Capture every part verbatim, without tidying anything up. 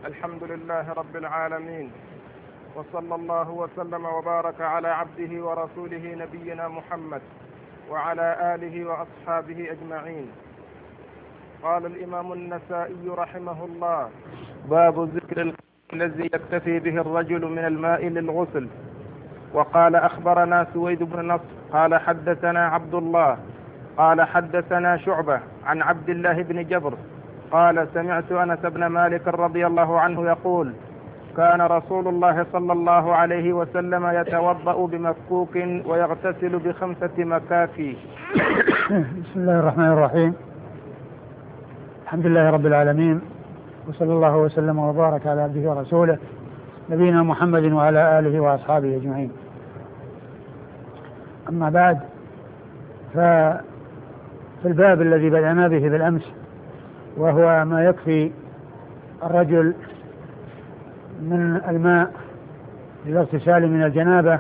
الحمد لله رب العالمين، وصلى الله وسلم وبارك على عبده ورسوله نبينا محمد وعلى آله وأصحابه أجمعين. قال الإمام النسائي رحمه الله: باب ذكر الذي يكتفي به الرجل من الماء للغسل. وقال: أخبرنا سويد بن نصر قال حدثنا عبد الله قال حدثنا شعبة عن عبد الله بن جبر قال: سمعت أنس بن مالك رضي الله عنه يقول: كان رسول الله صلى الله عليه وسلم يتوضأ بمكوك ويغتسل بخمسة مكاكي. بسم الله الرحمن الرحيم. الحمد لله رب العالمين، وصلى الله وسلم وبارك على عبده ورسوله نبينا محمد وعلى آله وأصحابه أجمعين. أما بعد، ففي الباب الذي بدأنا به بالأمس، وهو ما يكفي الرجل من الماء للاغتسال من الجنابة،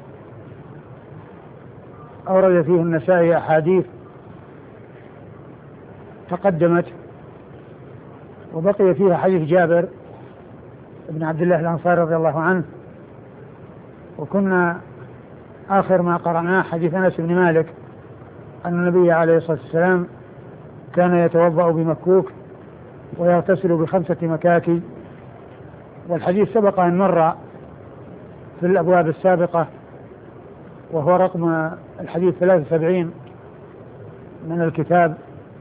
أورد فيه النسائي أحاديث تقدمت، وبقي فيها حديث جابر بن عبد الله الأنصاري رضي الله عنه. وكنا آخر ما قرأناه حديث أنس بن مالك أن النبي عليه الصلاة والسلام كان يتوضأ بمكوك ويغتسل بخمسة مكاكي، والحديث سبق أن مر في الأبواب السابقة، وهو رقم الحديث ثلاثة وسبعين من الكتاب.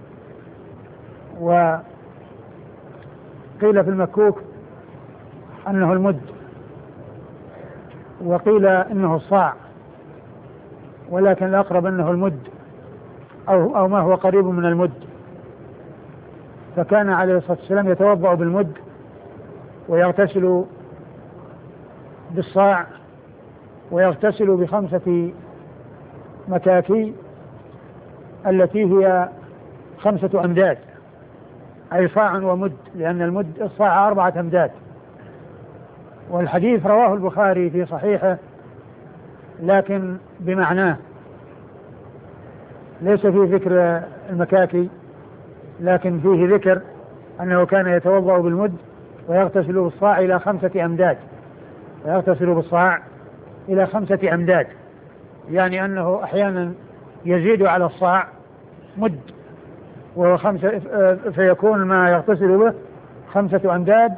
وقيل في المكوك أنه المد، وقيل إنه الصاع، ولكن الأقرب أنه المد أو, أو ما هو قريب من المد. فكان عليه الصلاة والسلام يتوضأ بالمد ويغتسل بالصاع ويغتسل بخمسة مكاكي التي هي خمسة أمداد، أي صاع ومد، لأن المد الصاع أربعة أمداد. والحديث رواه البخاري في صحيحه لكن بمعناه، ليس فيه ذكر المكاكي، لكن فيه ذكر أنه كان يتوضأ بالمد ويغتسل بالصاع إلى خمسة أمداد ويغتسل بالصاع إلى خمسة أمداد، يعني أنه أحيانا يزيد على الصاع مد وهو خمسة، فيكون ما يغتسل به خمسة أمداد،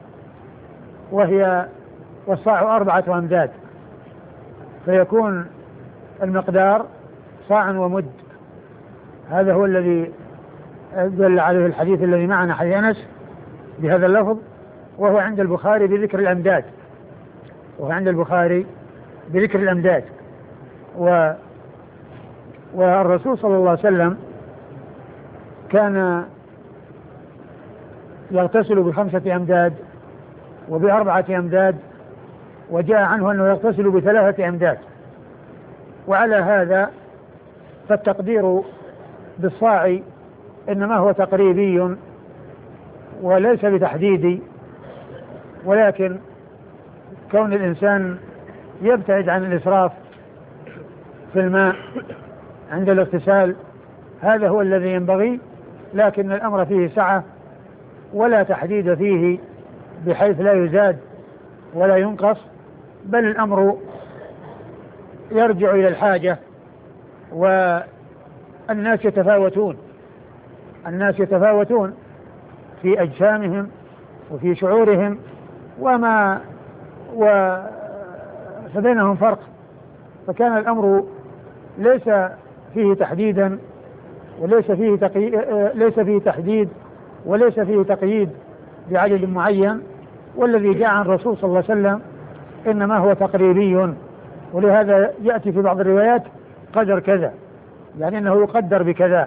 وهي والصاع أربعة أمداد، فيكون المقدار صاع ومد. هذا هو الذي دل عليه الحديث الذي معنا، حديث أنس بهذا اللفظ، وهو عند البخاري بذكر الأمداد وهو عند البخاري بذكر الأمداد و والرسول صلى الله عليه وسلم كان يغتسل بخمسة أمداد وبأربعة أمداد، وجاء عنه أنه يغتسل بثلاثة أمداد. وعلى هذا فالتقدير بالصاع إنما هو تقريبي وليس بتحديدي، ولكن كون الإنسان يبتعد عن الإسراف في الماء عند الاغتسال هذا هو الذي ينبغي، لكن الأمر فيه سعة ولا تحديد فيه بحيث لا يزاد ولا ينقص، بل الأمر يرجع إلى الحاجة. والناس يتفاوتون الناس يتفاوتون في أجسامهم وفي شعورهم، وما و فبينهم فرق، فكان الأمر ليس فيه تحديدا وليس فيه تقي... ليس فيه تحديد وليس فيه تقييد بعدد معين. والذي جاء عن الرسول صلى الله عليه وسلم إنما هو تقريبي، ولهذا يأتي في بعض الروايات قدر كذا، يعني أنه يقدر بكذا.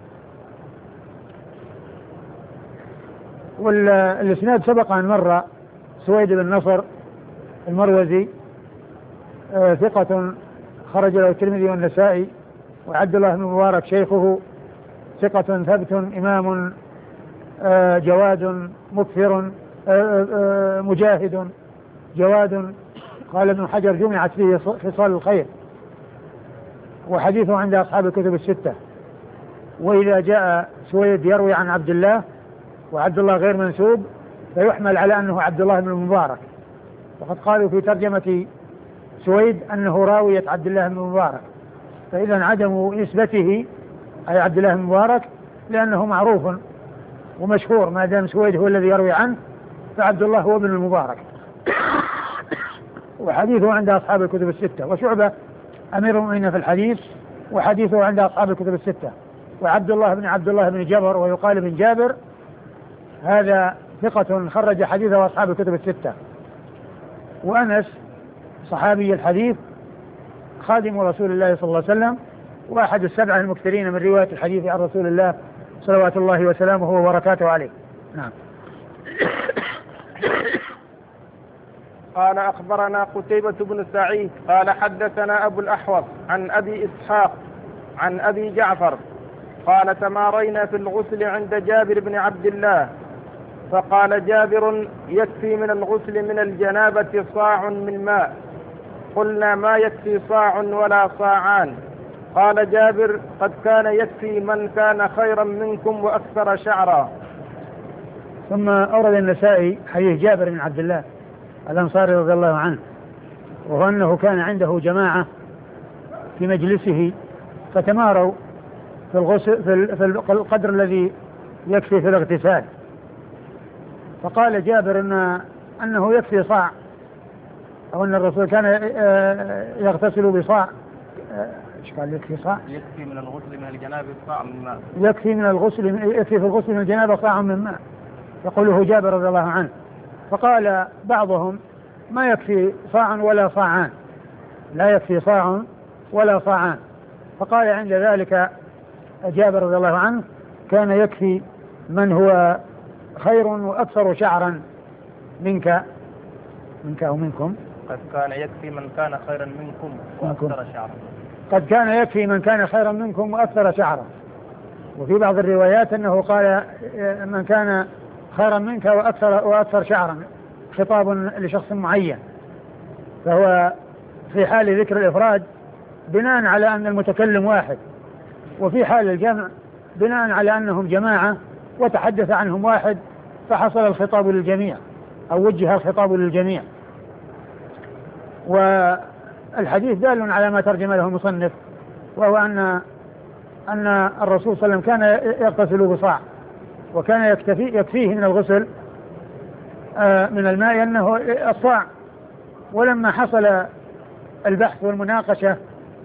والإسناد سبق أن مر سويد بن نصر المروزي آه ثقة خرج له الترمذي والنسائي، وعبد الله بن مبارك شيخه ثقة ثبت إمام آه جواد مكثر آه آه مجاهد جواد. قال ابن حجر جمعت فيه خصال الخير، وحديثه عند أصحاب الكتب الستة. وإذا جاء سويد يروي عن عبد الله وعبد الله غير منسوب فيحمل على أنه عبد الله بن المبارك، وقد قالوا في ترجمة سويد أنه راوية عبد الله بن المبارك، فإذا عدم نسبته أي عبد الله بن المبارك لأنه معروف ومشهور، ما دام سويد هو الذي يروي عنه فعبد الله هو ابن المبارك. وحديثه عند أصحاب الكتب الستة، وشعبة أمير المؤمنين في الحديث وحديثه عند أصحاب الكتب الستة. وعبد الله بن عبد الله بن جبر ويقال بن جابر هذا ثقة خرج حديثه أصحاب الكتب الستة. وأنس صحابي الحديث خادم رسول الله صلى الله عليه وسلم، وأحد السبعة المكثرين من رواية الحديث عن رسول الله صلوات الله وسلامه وبركاته عليه. نعم. قال أخبرنا قتيبة بن سعيد قال حدثنا أبو الأحوص عن أبي إسحاق عن أبي جعفر قال تمارينا في الغسل عند جابر بن عبد الله، فقال جابر يكفي من الغسل من الجنابة صاع من ماء، قلنا ما يكفي صاع ولا صاعان، قال جابر قد كان يكفي من كان خيرا منكم وأكثر شعرا. ثم أورد النسائي حديث جابر بن عبد الله الأنصاري رضي الله عنه، وهو أنه كان عنده جماعة في مجلسه فتماروا في الغسل في القدر الذي يكفي في الاغتسال، فقال جابر إن أنه يكفي صاع، أو أن الرسول كان يغتسل بصاع. إيش قال يكفي صاع؟ يكفي من الغسل من الجنابة صاع من ماء. يكفي من الغسل يكفي في الغسل من الجنابة صاع من ماء، يقوله جابر رضي الله عنه. فقال بعضهم ما يكفي صاع ولا صاعان، لا يكفي صاع ولا صاعان. فقال عند ذلك جابر رضي الله عنه كان يكفي من هو خير وأكثر شعرا منك منك أو منكم. قد كان يكفي من كان خيرا منكم وأكثر شعرا. قد كان يكفي من كان خيرا منكم وأكثر شعرا. وفي بعض الروايات أنه قال من كان خيرا منك وأكثر, وأكثر شعرا، خطاب لشخص معين. فهو في حال ذكر الإفراد بناء على أن المتكلم واحد، وفي حال الجمع بناء على أنهم جماعة وتحدث عنهم واحد فحصل الخطاب للجميع أو وجه الخطاب للجميع. والحديث دال على ما ترجم له المصنف، وهو أن أن الرسول صلى الله عليه وسلم كان يغتسل بصاع، وكان يكتفي يكفيه من الغسل من الماء أنه الصاع. ولما حصل البحث والمناقشة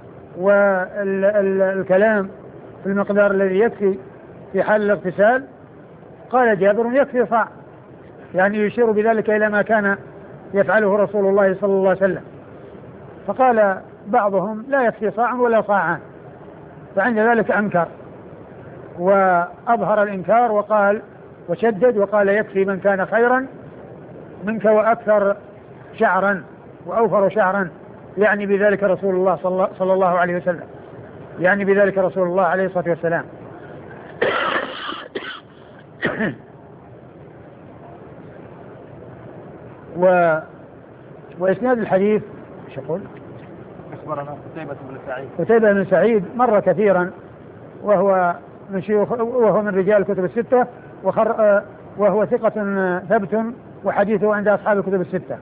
والكلام في المقدار الذي يكفي في حال الاغتسال قال جابر يكفي صاع، يعني يشير بذلك إلى ما كان يفعله رسول الله صلى الله عليه وسلم. فقال بعضهم لا يكفي صاع ولا صاعان، فعند ذلك أنكر وأظهر الإنكار وقال وشدد وقال يكفي من كان خيرا منك وأكثر شعرا وأوفر شعرا، يعني بذلك رسول الله صلى الله عليه وسلم، يعني بذلك رسول الله عليه الصلاة والسلام. و وإسناد الحديث ايش يقول؟ أخبرنا قتيبة بن سعيد. قتيبة بن سعيد مر كثيرا، وهو من شيوخ وهو من رجال الكتب الستة، وخر وهو ثقة ثبت وحديثه عند أصحاب الكتب الستة.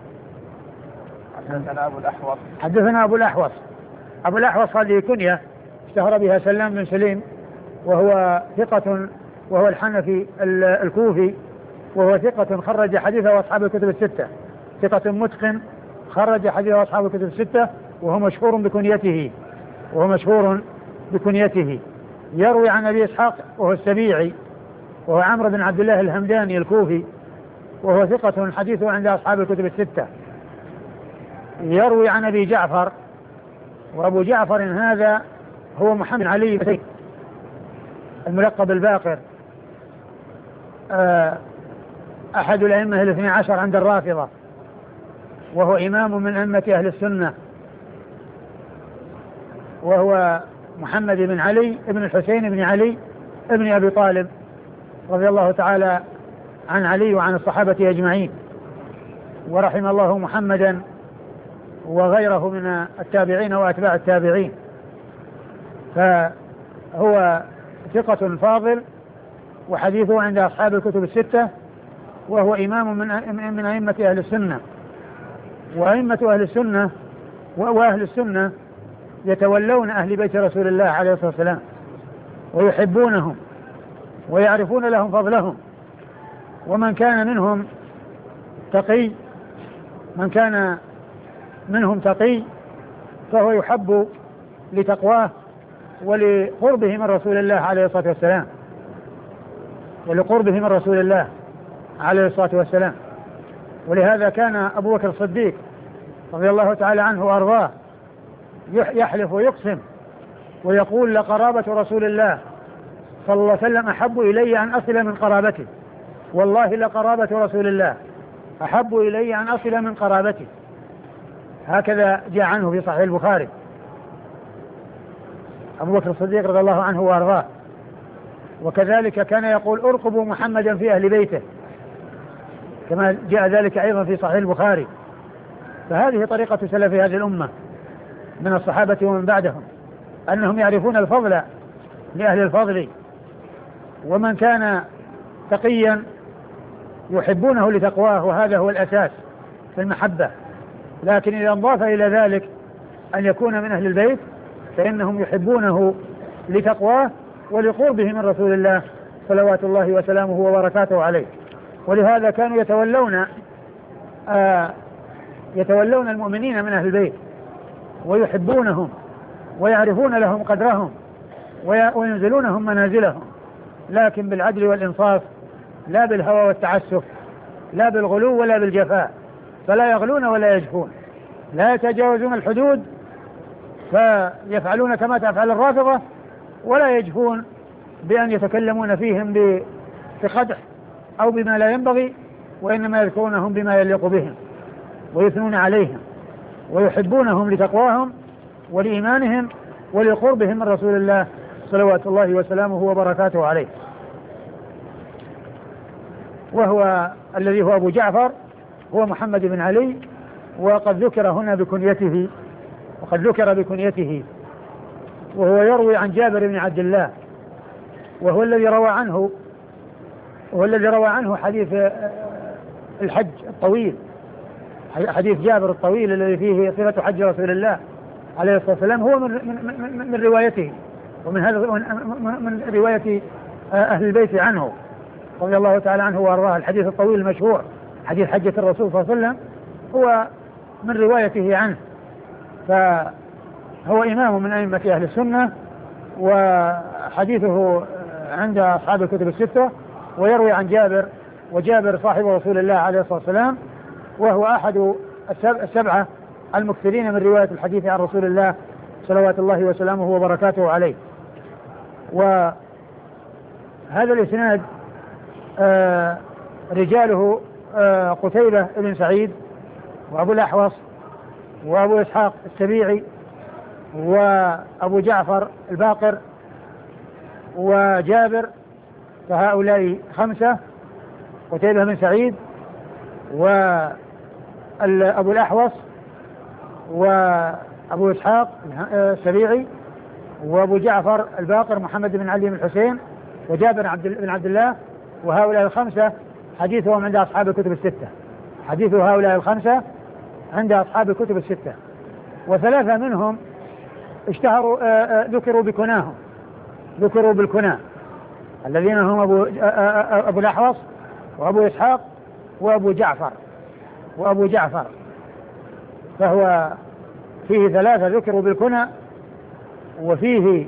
حدثنا أبو الأحوص. حدثنا أبو الأحوص. أبو الأحوص هذه كنية اشتهر بها سلام بن سليم، وهو ثقة، وهو الحنفي الكوفي، وهو ثقة خرج حديثه أصحاب الكتب الستة، ثقة متقن خرج حديثه أصحاب الكتب الستة، وهو مشهور بكنيته وهو مشهور بكنيته يروي عن أبي إسحاق وهو السبيعي، وهو عمرو بن عبد الله الهمداني الكوفي، وهو ثقة حديثه عند أصحاب الكتب الستة. يروي عن أبي جعفر، وأبو جعفر هذا هو محمد علي الملقب الباقر، أحد الأئمة الاثني عشر عند الرافضة، وهو إمام من أئمة أهل السنة، وهو محمد بن علي بن الحسين بن علي ابن أبي طالب رضي الله تعالى عن علي وعن الصحابة أجمعين، ورحم الله محمدا وغيره من التابعين وأتباع التابعين. فهو ثقة فاضل، وحديثه عند أصحاب الكتب الستة، وهو إمام من من أئمة أهل السنة. وأئمة أهل السنة وأهل السنة يتولون أهل بيت رسول الله عليه الصلاة والسلام ويحبونهم ويعرفون لهم فضلهم. ومن كان منهم تقي من كان منهم تقي فهو يحب لتقواه ولقربه من رسول الله عليه الصلاة والسلام ولقربه من رسول الله عليه الصلاة والسلام. ولهذا كان أبو بكر الصديق رضي الله تعالى عنه وأرضاه يحلف ويقسم ويقول لقرابة رسول الله صلى الله عليه وسلم أحب إلي أن أصل من قرابته، والله لقرابة رسول الله أحب إلي أن أصل من قرابته. هكذا جاء عنه في صحيح البخاري أبو بكر الصديق رضي الله عنه وأرضاه. وكذلك كان يقول ارقبوا محمدا في أهل بيته، كما جاء ذلك أيضا في صحيح البخاري. فهذه طريقة سلف هذه الأمة من الصحابة ومن بعدهم، أنهم يعرفون الفضل لأهل الفضل، ومن كان تقيا يحبونه لتقواه، وهذا هو الأساس في المحبة. لكن إذا انضاف إلى ذلك أن يكون من أهل البيت فإنهم يحبونه لتقواه ولقربه من رسول الله صلوات الله وسلامه وبركاته عليه. ولهذا كانوا يتولون آه يتولون المؤمنين من أهل البيت ويحبونهم ويعرفون لهم قدرهم وينزلونهم منازلهم، لكن بالعدل والإنصاف، لا بالهوى والتعسف، لا بالغلو ولا بالجفاء. فلا يغلون ولا يجفون، لا يتجاوزون الحدود فيفعلون كما تفعل الرافضة، ولا يجفون بأن يتكلمون فيهم بقدح أو بما لا ينبغي، وإنما يذكرونهم بما يليق بهم ويثنون عليهم ويحبونهم لتقواهم ولإيمانهم ولقربهم من رسول الله صلوات الله وسلامه وبركاته عليه. وهو الذي هو أبو جعفر هو محمد بن علي، وقد ذكر هنا بكنيته وقد ذكر بكنيته وهو يروي عن جابر بن عبد الله، وهو الذي روى عنه وهو الذي روى عنه حديث الحج الطويل، حديث جابر الطويل الذي فيه صفة حج رسول الله عليه الصلاة والسلام، هو من, من, من روايته ومن هذا من رواية أهل البيت عنه رضي الله تعالى عنه وأرضاه. الحديث الطويل المشهور حديث حجة الرسول صلى الله عليه وسلم هو من روايته عنه، فهو إمام من أئمة أهل السنة، وحديثه عند أصحاب الكتب الستة، ويروي عن جابر، وجابر صاحب رسول الله عليه الصلاة والسلام، وهو أحد السبعة المكثرين من رواية الحديث عن رسول الله صلوات الله وسلامه وبركاته عليه. وهذا الإسناد آه رجاله آه قتيبة بن سعيد وأبو الأحوص وأبو إسحاق السبيعي وأبو جعفر الباقر وجابر، فهؤلاء خمسة: قتيبة بن سعيد وأبو الأحوص وأبو إسحاق السبيعي وأبو جعفر الباقر محمد بن علي بن الحسين وجابر بن عبد الله. وهؤلاء الخمسة حديثهم عند أصحاب الكتب الستة، حديث هؤلاء الخمسة عند أصحاب الكتب الستة. وثلاثة منهم اشتهروا آآ آآ ذكروا بكناهم ذكروا بالكنى، الذين هم أبو, أبو الأحوص وأبو إسحاق وأبو جعفر وأبو جعفر فهو فيه ثلاثة ذكروا بالكنى، وفيه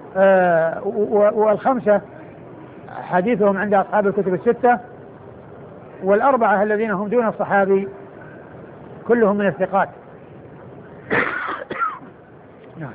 والخمسة حديثهم عند أصحاب الكتب الستة، والأربعة الذين هم دون الصحابي كلهم من الثقات. نعم.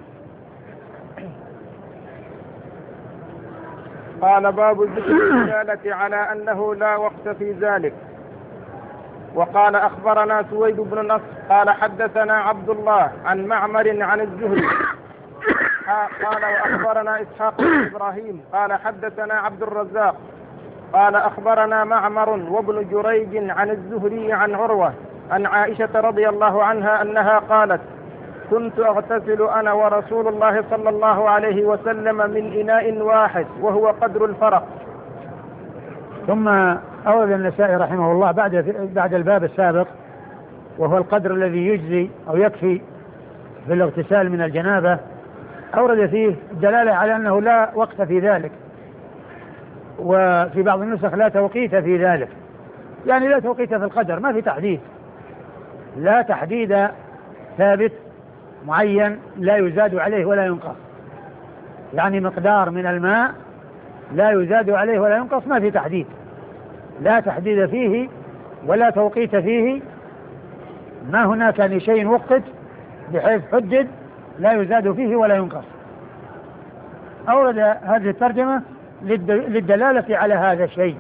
قال: باب ذكر الرجالة على أنه لا وقت في ذلك. وقال: أخبرنا سويد بن نصر قال: حدثنا عبد الله عن معمر عن الزهري قال: وأخبرنا إسحاق بن إبراهيم قال: حدثنا عبد الرزاق قال: أخبرنا معمر وابن جريج عن الزهري عن عروة عن عائشة رضي الله عنها أنها قالت: كنت أغتسل أنا ورسول الله صلى الله عليه وسلم من إناء واحد وهو قدر الفرق. ثم أورد النسائي رحمه الله بعد بعد الباب السابق وهو القدر الذي يجزي أو يكفي في الاغتسال من الجنابة، أورد فيه الدلالة على أنه لا وقت في ذلك، وفي بعض النسخ لا توقيت في ذلك، يعني لا توقيت في القدر، ما في تحديد، لا تحديد ثابت معين لا يزاد عليه ولا ينقص، يعني مقدار من الماء لا يزاد عليه ولا ينقص، ما في تحديد، لا تحديد فيه ولا توقيت فيه، ما هناك لشيء وقت بحيث حدد لا يزاد فيه ولا ينقص. أورد هذه الترجمة للدلالة على هذا الشيء.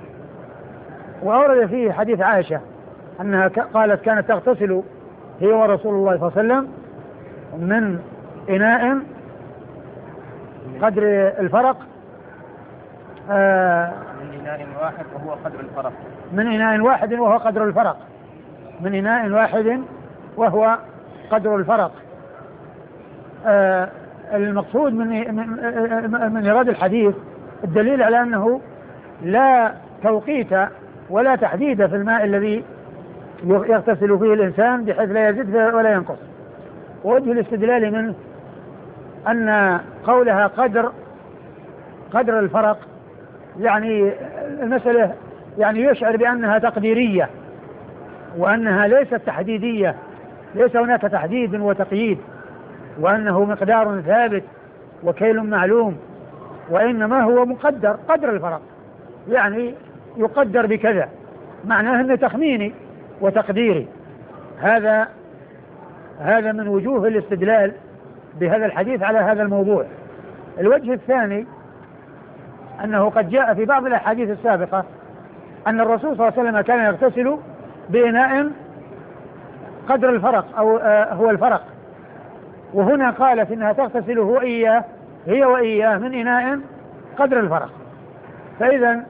وأورد فيه حديث عائشة أنها قالت كانت تغتسل هي ورسول الله صلى الله عليه وسلم من إناء قدر الفرق، آه من إناء واحد وهو قدر الفرق من إناء واحد وهو قدر الفرق من إناء واحد وهو قدر الفرق. آه المقصود من من, من إيراد الحديث الدليل على أنه لا توقيت ولا تحديد في الماء الذي يغتسل فيه الإنسان بحيث لا يزيد ولا ينقص. ووجه الاستدلال منه أن قولها قدر قدر الفرق يعني المسألة يعني يشعر بأنها تقديرية وأنها ليست تحديدية، ليس هناك تحديد وتقييد وأنه مقدار ثابت وكيل معلوم، وإنما هو مقدر قدر الفرق، يعني يقدر بكذا، معناه أنه تخميني وتقديري. هذا هذا من وجوه الاستدلال بهذا الحديث على هذا الموضوع. الوجه الثاني أنه قد جاء في بعض الأحاديث السابقة أن الرسول صلى الله عليه وسلم كان يغتسل بإناء قدر الفرق أو آه هو الفرق، وهنا قالت إنها تغتسل هو إياه هي وإياه من إناء قدر الفرق. فإذا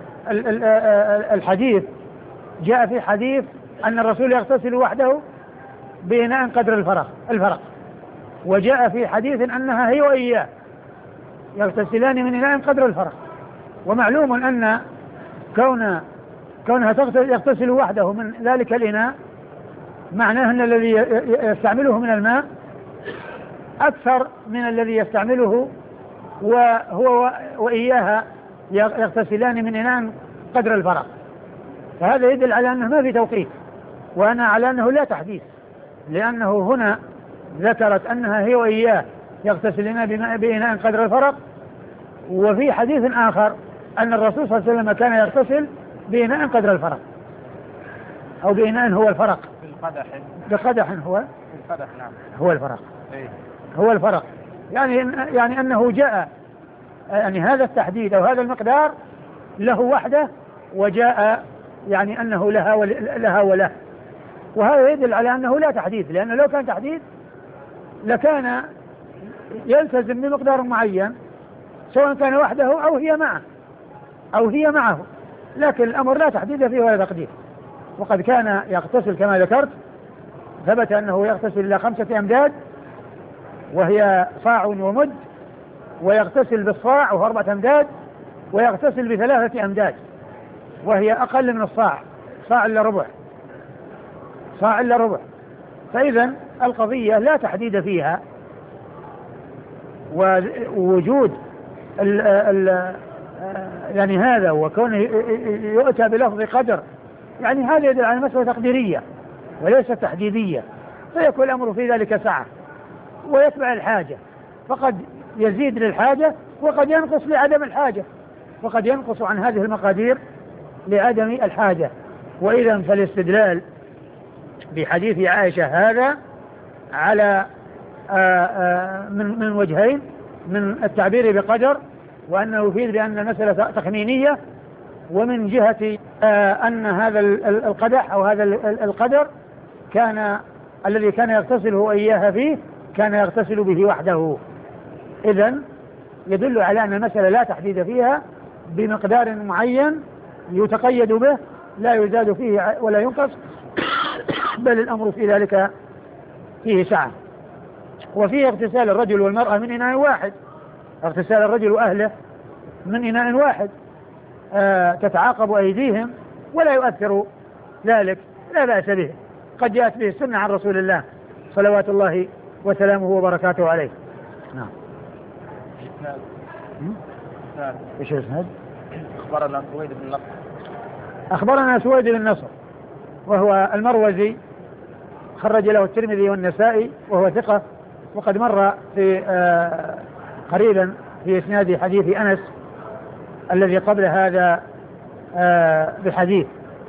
الحديث جاء في حديث أن الرسول يغتسل وحده بإناء قدر الفرق الفرق وجاء في حديث أنها هي وإياه يغتسلان من إناء قدر الفرق. ومعلوم أن كون كونها يغتسل وحده من ذلك الإناء معناه أن الذي يستعمله من الماء أكثر من الذي يستعمله وهو وإياها يغتسلان من إناء قدر الفرق. فهذا يدل على أنه ما في توقيت، وأنا على أنه لا تحديث، لأنه هنا ذكرت أنها هي وإياه يغتسلان بإناء قدر الفرق، وفي حديث آخر أن الرسول صلى الله عليه وسلم كان يغتسل بإناء قدر الفرق أو بإناء هو الفرق بالقدح بقدح هو بالقدح نعم هو الفرق إيه؟ هو الفرق يعني يعني أنه جاء يعني هذا التحديد أو هذا المقدار له وحده، وجاء يعني أنه لها ولها وله، وهذا يدل على أنه لا تحديد، لأنه لو كان تحديد لكان يلتزم بمقدار معين سواء كان وحده أو هي معه أو هي معه، لكن الأمر لا تحديد فيه ولا تقدير. وقد كان يغتسل كما ذكرت، ثبت أنه يغتسل إلى خمسة أمداد وهي صاع ومد، ويغتسل بالصاع وهو أربعة أمداد، ويغتسل بثلاثة أمداد وهي أقل من الصاع، صاع إلا ربع صاع إلا ربع. فإذا القضية لا تحديد فيها، ووجود ال ال يعني هذا وكونه يؤتى بلفظ قدر يعني هذا يدل على مسألة تقديرية وليس تحديدية، فيكون الأمر في ذلك سعة ويتبع الحاجة، فقد يزيد للحاجة وقد ينقص لعدم الحاجة، وقد ينقص عن هذه المقادير لعدم الحاجة. وإذا فالاستدلال بحديث عائشة هذا على آآ آآ من من وجهين: من التعبير بقدر وأنه يفيد بأن المسألة تخمينية، ومن جهة أن هذا القدح أو هذا القدر كان الذي كان يغتسل هو إياها فيه كان يغتسل به وحده. إذن يدل على أن المسألة لا تحديد فيها بمقدار معين يتقيد به لا يزاد فيه ولا ينقص، بل الأمر في ذلك فيه سعة. وفيه اغتسال الرجل والمرأة من إناء واحد، اغتسال الرجل وأهله من إناء واحد، آه تتعاقب أيديهم ولا يؤثر ذلك، لا بأس به، قد جاءت به السنة عن رسول الله صلوات الله وسلامه وبركاته عليه. نعم. ايش الاسناد؟ اخبرنا سويد بن نصر. اخبرنا سويد بن نصر وهو المروزي، خرج له الترمذي والنسائي وهو ثقة، وقد مر في آه قريبا في اسناد حديث انس الذي قبل هذا آه بحديث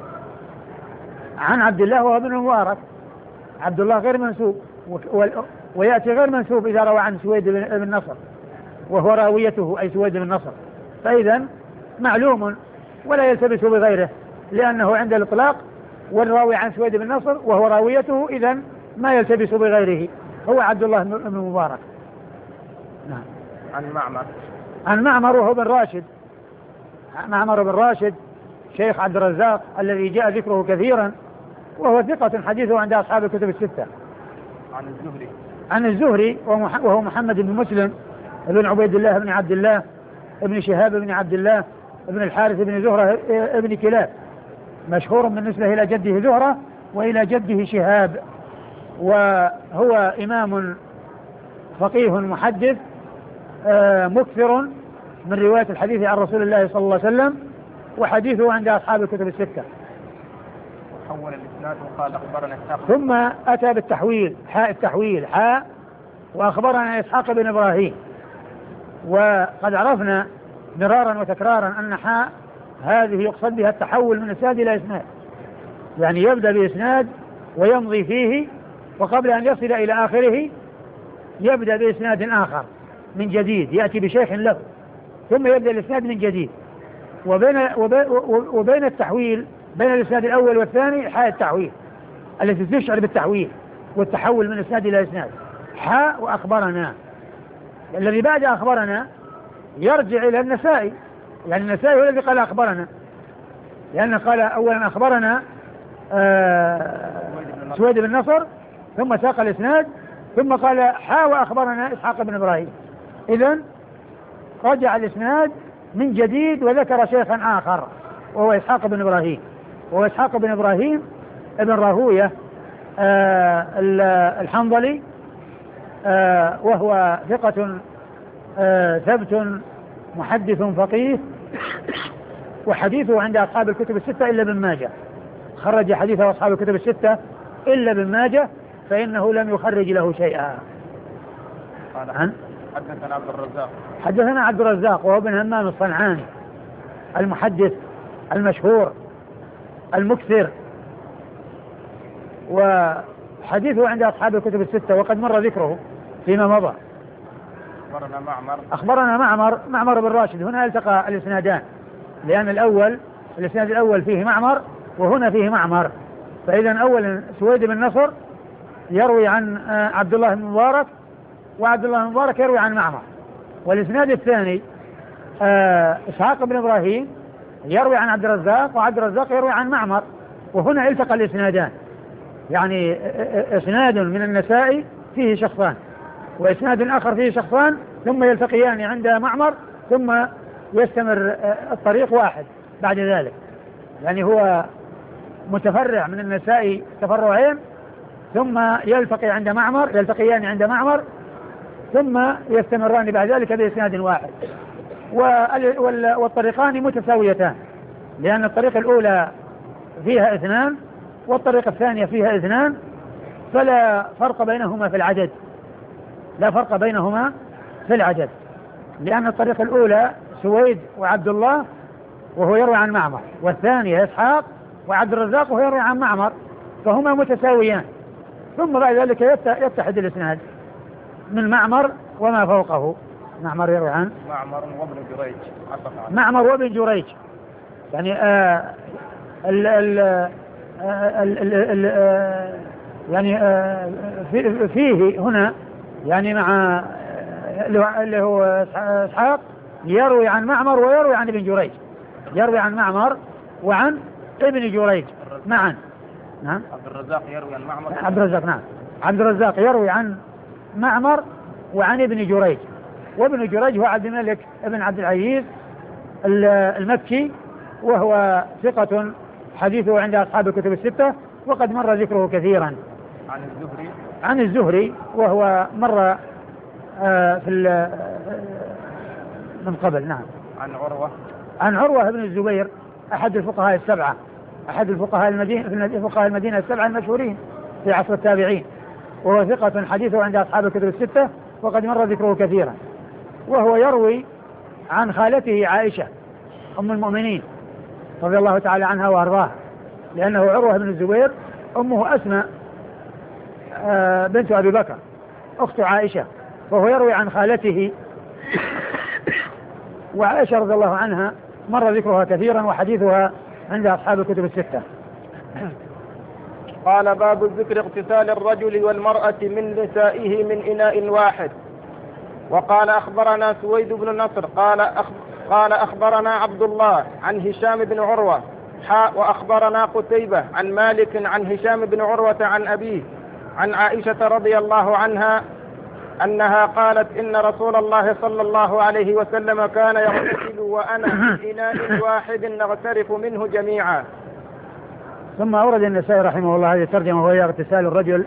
عن عبد الله وهو ابن المبارك. عبد الله غير منسوب، ويأتي غير منسوب إذا روى عن سويد بن نصر وهو راويته أي سويد بن نصر، فإذا معلوم ولا يلتبس بغيره، لأنه عند الإطلاق والراوي عن سويد بن نصر وهو راويته، إذا ما يلتبس بغيره، هو عبد الله بن المبارك. نعم. عن معمر. عن معمر وهو بن راشد، معمر بن راشد شيخ عبد الرزاق الذي جاء ذكره كثيرا، وهو ثقة حديثه عند أصحاب الكتب الستة. عن الزهري. عن الزهري وهو محمد بن مسلم ابن عبيد الله بن عبد الله ابن شهاب بن عبد الله ابن الحارث بن زهرة ابن كلاب، مشهور بالنسبة إلى جده زهرة وإلى جده شهاب، وهو إمام فقيه محدث مكثر من رواية الحديث عن رسول الله صلى الله عليه وسلم، وحديثه عند أصحاب الكتب الستة. حول الإسناد وقال أخبرنا إسحاق، ثم أتى بالتحويل، حاء التحويل حاء وأخبرنا إسحاق بن إبراهيم. وقد عرفنا مرارا وتكرارا أن حاء هذه يقصد بها التحول من إسناد إلى إسناد، يعني يبدأ بإسناد ويمضي فيه، وقبل أن يصل إلى آخره يبدأ بإسناد آخر من جديد يأتي بشيخ له، ثم يبدأ الإسناد من جديد. وبين, وبين التحويل بين الإسناد الأول والثاني حاء التحويل التي تشعر بالتحويل والتحول من إسناد إلى إسناد، حاء وأخبرنا. الذي بعد أخبرنا يرجع إلى النسائي، يعني النسائي هو الذي قال أخبرنا، لأنه قال أولا أخبرنا آه سويد بن نصر، ثم ساق الإسناد، ثم قال حاء وأخبرنا إسحاق بن إبراهيم. إذن رجع الإسناد من جديد وذكر شيخا آخر وهو إسحاق بن إبراهيم، وهو إسحاق بن إبراهيم ابن راهوية آه الحنظلي، آه وهو ثقة آه ثبت محدث فقيه، وحديثه عند أصحاب الكتب الستة إلا ابن ماجه، خرج حديثه أصحاب الكتب الستة إلا ابن ماجه، فإنه لم يخرج له شيئا. عن حدثنا عبد الرزاق. حدثنا عبد الرزاق وهو بن همام الصنعاني المحدث المشهور المكثر، وحديثه عند أصحاب الكتب الستة وقد مر ذكره فيما مضى. أخبرنا معمر. أخبرنا معمر معمر بن راشد. هنا التقى الإسنادان، لأن الأول الإسناد الأول فيه معمر وهنا فيه معمر، فإذا أولا سويد بن نصر يروي عن عبد الله بن مبارك، وعبد الله بن مبارك يروي عن معمر. والإسناد الثاني إسحاق بن إبراهيم يروي عن عبد الرزاق، وعبد الرزاق يروي عن معمر، وهنا التقى الإسنادان، يعني إسناد من النسائي فيه شخصان، وإسناد آخر فيه شخصان، ثم يلتقيان عند معمر، ثم يستمر الطريق واحد بعد ذلك، يعني هو متفرع من النسائي تفرعين، ثم يلتقي عند معمر، يلتقيان عند معمر، ثم يستمران بعد ذلك بإسناد واحد. والطريقان متساويتان، لأن الطريقة الأولى فيها اثنان والطريقة الثانية فيها اثنان، فلا فرق بينهما في العدد، لا فرق بينهما في العدد، لأن الطريقة الأولى سويد وعبد الله وهو يروي عن معمر، والثانية إسحاق وعبد الرزاق وهو يروي عن معمر، فهما متساويان. ثم بعد ذلك يتحد الإسناد من معمر وما فوقه. معمر يروي عن معمر وابن جريج. معمر وابن جريج، يعني آه ال ال ال ال ال آه يعني آه في فيه هنا يعني مع اللي هو إسحاق يروي عن معمر ويروي عن ابن جريج، يروي عن معمر وعن ابن جريج معا. نعم. عبد الرزاق يروي عن معمر. عبد الرزاق نعم. عبد الرزاق يروي عن معمر وعن ابن جريج، وابن جريج هو عبد الملك ابن عبد العزيز المكي وهو ثقة حديثه عند أصحاب الكتب الستة، وقد مر ذكره كثيرا. عن الزهري عن الزهري وهو مر آه في من قبل. نعم. عن عروة عن عروة بن الزبير أحد الفقهاء السبعة، أحد الفقهاء المدينة فقهاء المدينة السبعة المشهورين في عصر التابعين، وهو ثقة حديثه عند أصحاب الكتب الستة، وقد مر ذكره كثيرا. وهو يروي عن خالته عائشة أم المؤمنين رضي الله تعالى عنها وأرضاها، لأنه عروة بن الزبير أمه أسماء بنت أبي بكر أخت عائشة، فهو يروي عن خالته وعائشة رضي الله عنها مر ذكرها كثيرا، وحديثها عند أصحاب الكتب الستة. قال: باب ذكر اغتسال الرجل والمرأة من نسائه من إناء واحد. وقال: أخبرنا سويد بن نصر قال أخ... قال أخبرنا عبد الله عن هشام بن عروة حاء وأخبرنا قتيبة عن مالك عن هشام بن عروة عن أبيه عن عائشة رضي الله عنها أنها قالت: إن رسول الله صلى الله عليه وسلم كان يغتسل وأنا في إناء واحد نغترف منه جميعا. ثم أورد النسائي رحمه الله هذه الترجمة، وهي اغتسال الرجل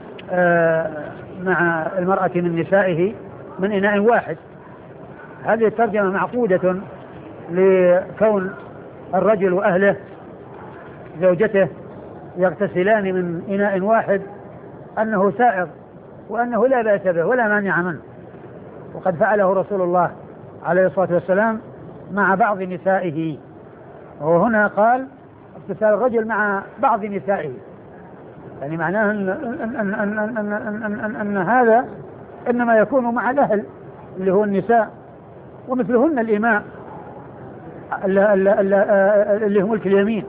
مع المرأة من نسائه من إناء واحد. هذه الترجمة معقودة لكون الرجل وأهله زوجته يغتسلان من إناء واحد أنه سائغ، وأنه لا بأس به ولا مانع منه، وقد فعله رسول الله عليه الصلاة والسلام مع بعض نسائه. وهنا قال اغتسال الرجل مع بعض نسائه، يعني معناه أن, أن, أن, أن, أن, أن, أن, أن هذا إنما يكون مع الأهل اللي هو النساء، ومثلهن الإماء اللي هم ملك اليمين.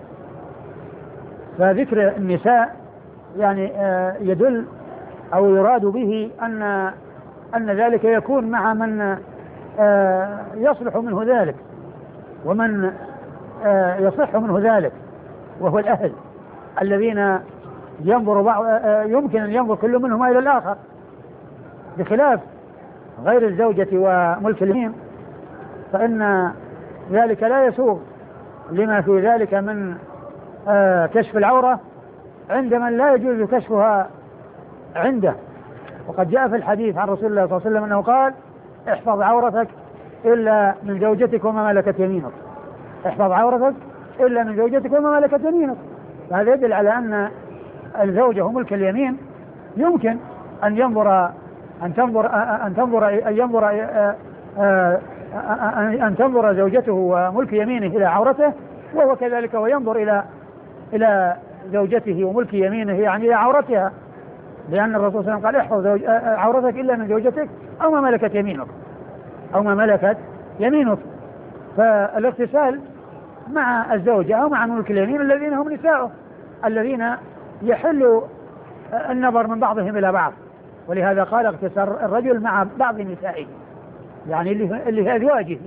فذكر النساء يعني يدل أو يراد به أن أن ذلك يكون مع من يصلح منه ذلك ومن يصح منه ذلك، وهو الأهل الذين ينظر بعض يمكن أن ينظر كل منهما إلى الآخر، بخلاف غير الزوجة وملك اليمين، فإن ذلك لا يسوغ لما في ذلك من كشف العورة عند من لا يجوز كشفها عنده. وقد جاء في الحديث عن رسول الله صلى الله عليه وسلم أنه قال: احفظ عورتك إلا من زوجتك وما ملكت يمينك، احفظ عورتك إلا من زوجتك وما ملكت يمينك. هذا يدل على أن الزوجة وملك اليمين يمكن أن ينظر أن تنظر أن تنظر أن ينظر أن تنظر زوجته وملك يمينه إلى عورته، وهو كذلك وينظر إلى إلى زوجته وملك يمينه يعني إلى عورتها، لأن الرسول صلى الله عليه وسلم قال: احفظ عورتك إلا من زوجتك أو ما ملكت يمينك أو ما ملكت يمينك. فالاغتسال مع الزوجة أو مع ملك اليمين الذين هم نساؤه، الذين يحل النظر من بعضهم إلى بعض، ولهذا قال: اغتسال الرجل مع بعض نسائه، يعني اللي اللي هي أزواجه.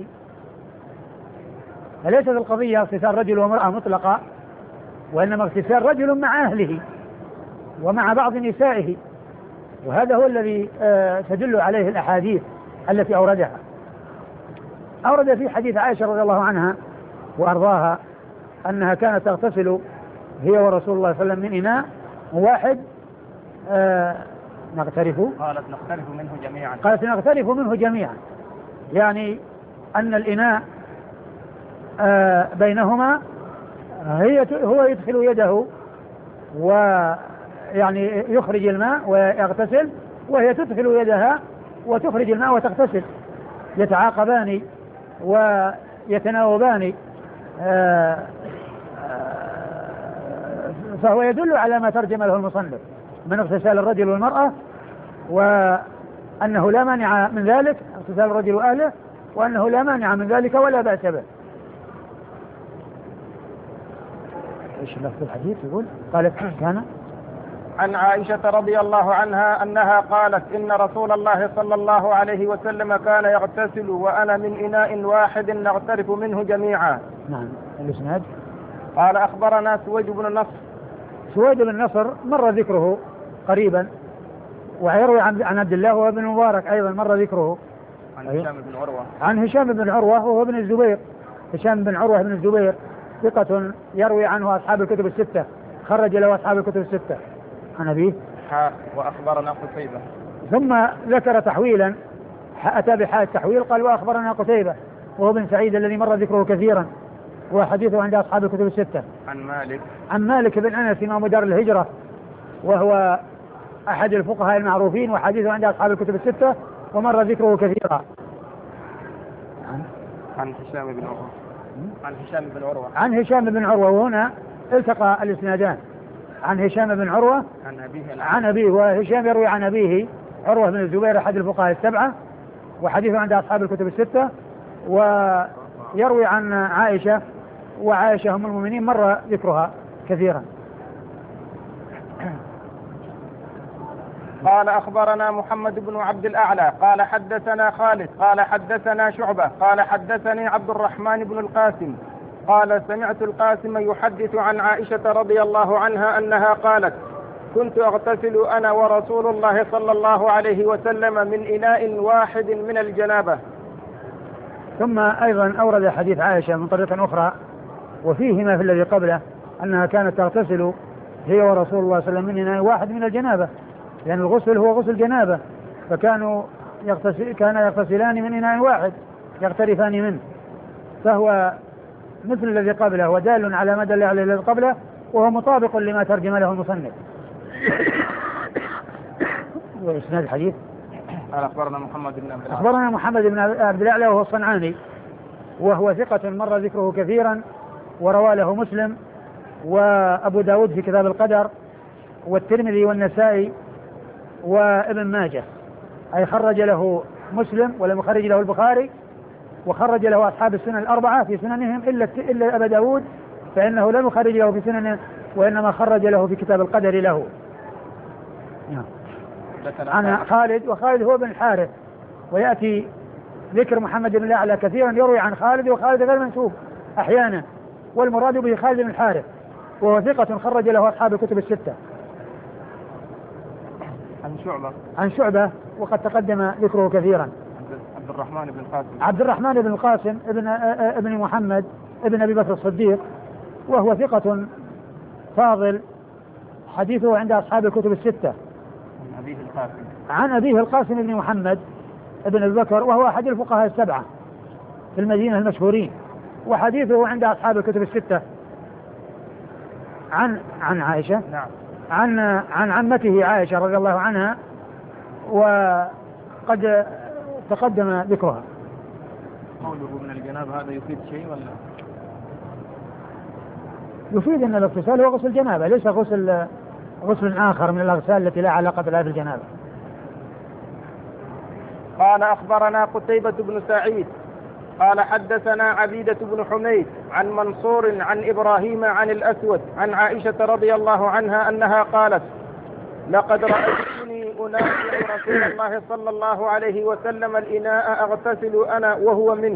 فليست القضية اغتسال رجل ومرأة مطلقة، وإنما اغتسال رجل مع أهله ومع بعض نسائه، وهذا هو الذي تدل عليه الأحاديث التي أوردها. أورد في حديث عائشة رضي الله عنها وأرضاها أنها كانت تغتسل هي ورسول الله صلى الله عليه وسلم من إناء واحد آه نغترف قالت نغترف منه جميعا قالت نغترف منه جميعا، يعني أن الإناء آه بينهما هي هو يدخل يده ويعني يخرج الماء ويغتسل، وهي تدخل يدها وتخرج الماء وتغتسل، يتعاقبان ويتناوبان. آه فهو يدل على ما ترجم له المصنف من اغتسال الرجل والمرأة، وأنه لا مانع من ذلك اغتسال الرجل وأهله، وأنه لا مانع من ذلك ولا بأس به. ايش لفظ الحديث يقول؟ قالت كان عن عائشة رضي الله عنها أنها قالت: إن رسول الله صلى الله عليه وسلم كان يغتسل وأنا من إناء واحد نغترف منه جميعا. نعم. الإسناد قال: أخبرنا سويد بن النصر. سويد بن النصر مر ذكره قريبا، ويروي عن عن عبد الله وابن المبارك أيضا مر ذكره. عن هشام بن عروة. عن هشام بن عروة وهو ابن الزبير، هشام بن عروة بن الزبير ثقة يروي عنه أصحاب الكتب الستة، خرج له أصحاب الكتب الستة. عن أبيه وأخبرنا قتيبة، ثم ذكر تحويلا، أتى بحال التحويل قال وأخبرنا قتيبة وهو بن سعيد الذي مر ذكره كثيرا وحديثه عند أصحاب الكتب الستة. عن مالك عن مالك بن أنس إمام دار الهجرة وهو أحد الفقهاء المعروفين وحديثه عند أصحاب الكتب الستة ومر ذكره كثيرا. عن عن هشام بن عروة عن هشام بن عروة عن هشام بن عروة وهنا التقى الاسنادان، عن هشام بن عروة عن أبيه عن أبيه، وهشام يروي عن أبيه عروة بن الزبير أحد الفقهاء السبعة وحديثه عند أصحاب الكتب الستة، ويروي عن عائشة وعائشة أم المؤمنين مر ذكرها كثيرا. قال أخبرنا محمد بن عبد الأعلى قال حدثنا خالد قال حدثنا شعبة قال حدثني عبد الرحمن بن القاسم قال سمعت القاسم يحدث عن عائشة رضي الله عنها أنها قالت كنت أغتسل أنا ورسول الله صلى الله عليه وسلم من إناء واحد من الجنابة. ثم أيضا أورد حديث عائشة من طريق أخرى وفيهما في الذي قبله أنها كانت تغتسل هي ورسول الله صلى الله عليه وسلم من إناء واحد من الجنابة، لأن يعني الغسل هو غسل جنابة، فكانوا يغتسل كان يغتسلان من إناء واحد يغترفان منه، فهو مثل الذي قبله ودال على ما دل عليه الذي قبله وهو مطابق لما ترجم له المصنف. وإسناد الحديث قال أخبرنا محمد بن عبد الأعلى أخبرنا محمد بن عبد الأعلى وهو الصنعاني وهو ثقة مر ذكره كثيرا وروى له مسلم وأبو داود في كتاب القدر والترمذي والنسائي وابن ماجه، أي خرج له مسلم ولم يخرج له البخاري، وخرج له أصحاب السنن الأربعة في سننهم إلا إلا أبا داود فإنه لم يخرج له في سننه وإنما خرج له في كتاب القدر له. عن خالد، وخالد هو بن الحارث، ويأتي ذكر محمد بن الأعلى كثيرا يروي عن خالد، وخالد غير منسوب أحيانا، والمراد به خالد بن الحارث وهو ثقة خرج له أصحاب الكتب الستة. عن شعبة عن شعبة وقد تقدم ذكره كثيرا. عبد الرحمن بن القاسم عبد الرحمن بن القاسم ابن ابن محمد ابن أبي بكر الصديق وهو ثقة فاضل حديثه عند أصحاب الكتب الستة. عن أبيه القاسم عن أبيه القاسم بن محمد ابن أبي بكر وهو أحد الفقهاء السبعة في المدينة المشهورين، وحديثه عند أصحاب الكتب الستة. عن عن عائشة نعم عن عن عمته عائشة رضي الله عنها وقد تقدم ذكرها. قوله من الجنابة هذا يفيد شيء ولا؟ يفيد أن الاغتسال هو غسل جنابة ليس غسل غسل آخر من الأغسال التي لا علاقة لها بالجنابة. قال أخبرنا قتيبة بن سعيد قال حدثنا عبيدة بن حميد عن منصور عن إبراهيم عن الأسود عن عائشة رضي الله عنها أنها قالت لقد رأيتني أنازع رسول الله صلى الله عليه وسلم الإناء أغتسل أنا وهو منه.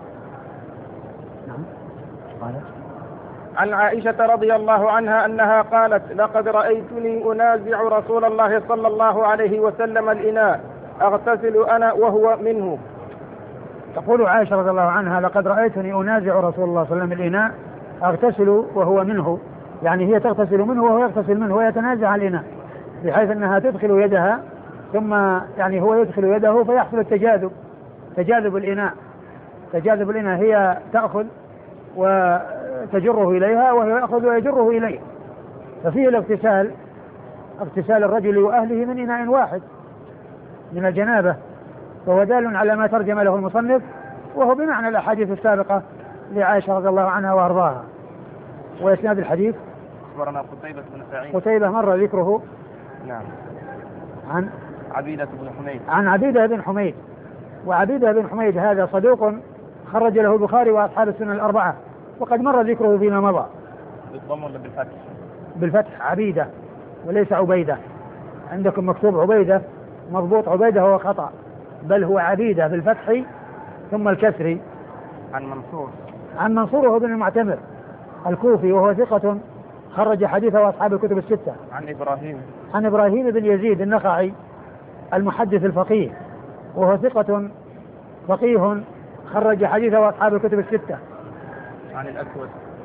عن عائشة رضي الله عنها أنها قالت لقد رأيتني أنازع رسول الله صلى الله عليه وسلم الإناء أغتسل أنا وهو منه. تقول عائشة رضي الله عنها لقد رأيتني أنازع رسول الله صلى الله عليه وسلم الإناء أغتسل وهو منه، يعني هي تغتسل منه وهو يغتسل منه ويتنازع الإناء، بحيث أنها تدخل يدها ثم يعني هو يدخل يده فيحصل التجاذب، تجاذب الإناء تجاذب الإناء هي تأخذ وتجره إليها وهو يأخذ ويجره إليه، ففيه الاغتسال اغتسال الرجل وأهله من إناء واحد من الجنابة، وهو دال على ما ترجم له المصنف وهو بمعنى الأحاديث السابقة لعائشة رضي الله عنها وأرضاها. وإسناد الحديث أخبرنا قتيبة بن سعيد قتيبة مر ذكره نعم عن عبيدة بن حميد عن عبيدة بن حميد، وعبيدة بن حميد هذا صدوق خرج له البخاري وأصحاب السنن الأربعة وقد مر ذكره فيما مضى. بالضم ولا بالفتح؟ بالفتح عبيدة وليس عبيدة، عندكم مكتوب عبيدة مضبوط عبيدة هو خطأ، بل هو عبيدة بالفتح ثم الكسر. عن منصور عن منصور هو بن المعتمر الكوفي وهو ثقة خرج حديثه أصحاب الكتب الستة. عن إبراهيم عن إبراهيم بن يزيد النخعي المحدث الفقيه وهو ثقة فقيه خرج حديثه أصحاب الكتب الستة. عن الأسود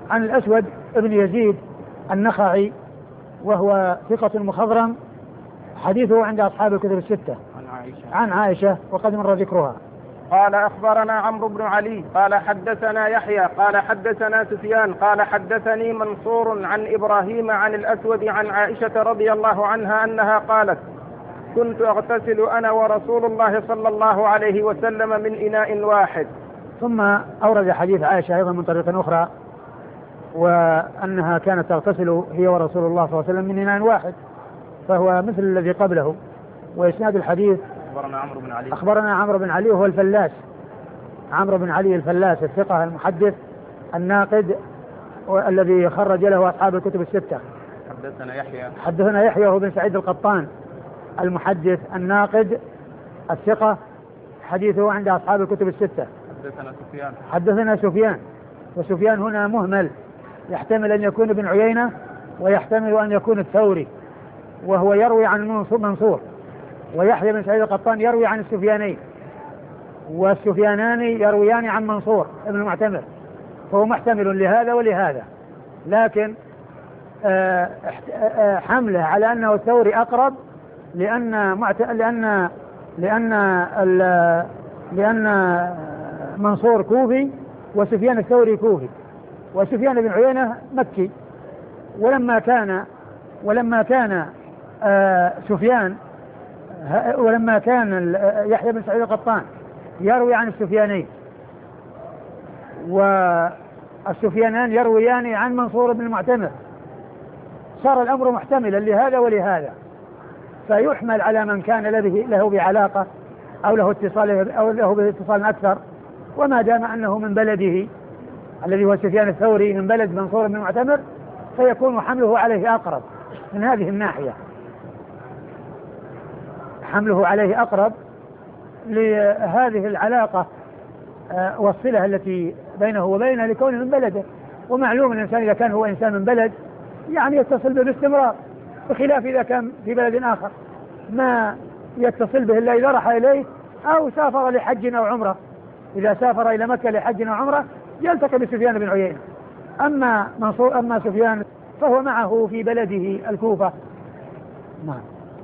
عن الأسود ابن يزيد النخعي وهو ثقة مخضرم، حديثه عند أصحاب الكتب الستة. عن عائشة عن عائشة وقد مر ذكرها. قال أخبرنا عمرو بن علي قال حدثنا يحيى قال حدثنا سفيان قال حدثني منصور عن إبراهيم عن الأسود عن عائشة رضي الله عنها أنها قالت كنت أغتسل أنا ورسول الله صلى الله عليه وسلم من إناء واحد. ثم أورد حديث عائشة أيضا من طريق أخرى، وأنها كانت تغتسل هي ورسول الله صلى الله عليه وسلم من إناء واحد، فهو مثل الذي قبله. وإسناد الحديث أخبرنا عمرو بن علي أخبرنا عمرو بن علي وهو الفلاس، عمرو بن علي الفلاس الثقة المحدث الناقد الذي خرج له أصحاب الكتب الستة. حدثنا يحيى حدثنا يحيى وهو بن سعيد القطان المحدث الناقد الثقة، حديثه عند أصحاب الكتب الستة. حدثنا سفيان حدثنا سفيان، وسفيان هنا مهمل، يحتمل أن يكون ابن عيينة ويحتمل أن يكون الثوري، وهو يروي عن منصور، ويحيى بن سعيد القطان يروي عن السفيانين، والسفيانان يرويان عن منصور ابن المعتمر، فهو محتمل لهذا ولهذا، لكن آه آه حمله على أنه الثوري أقرب، لأن معت... لأن لأن ال... لأن منصور كوفي وسفيان الثوري كوفي، وسفيان بن عيينة مكي. ولما كان ولما كان آه سفيان ولما كان يحيى بن سعيد القطان يروي عن السفيانين، والسفيانان يرويان عن منصور بن المعتمر، صار الأمر محتملا لهذا ولهذا، فيحمل على من كان له بعلاقة أو له اتصال أو له باتصال أكثر. وما دام أنه من بلده الذي هو سفيان الثوري من بلد منصور بن المعتمر، فيكون حمله عليه أقرب من هذه الناحية، حمله عليه أقرب لهذه العلاقة والصلة التي بينه وبينه لكونه من بلده. ومعلوم الإنسان إذا كان هو إنسان من بلد يعني يتصل به باستمرار، بخلاف إذا كان في بلد آخر ما يتصل به إلا إذا راح إليه أو سافر لحج أو عمرة. إذا سافر إلى مكة لحج أو عمرة يلتقي بسفيان بن عيينة. أما منصور أما سفيان فهو معه في بلده الكوفة. نعم.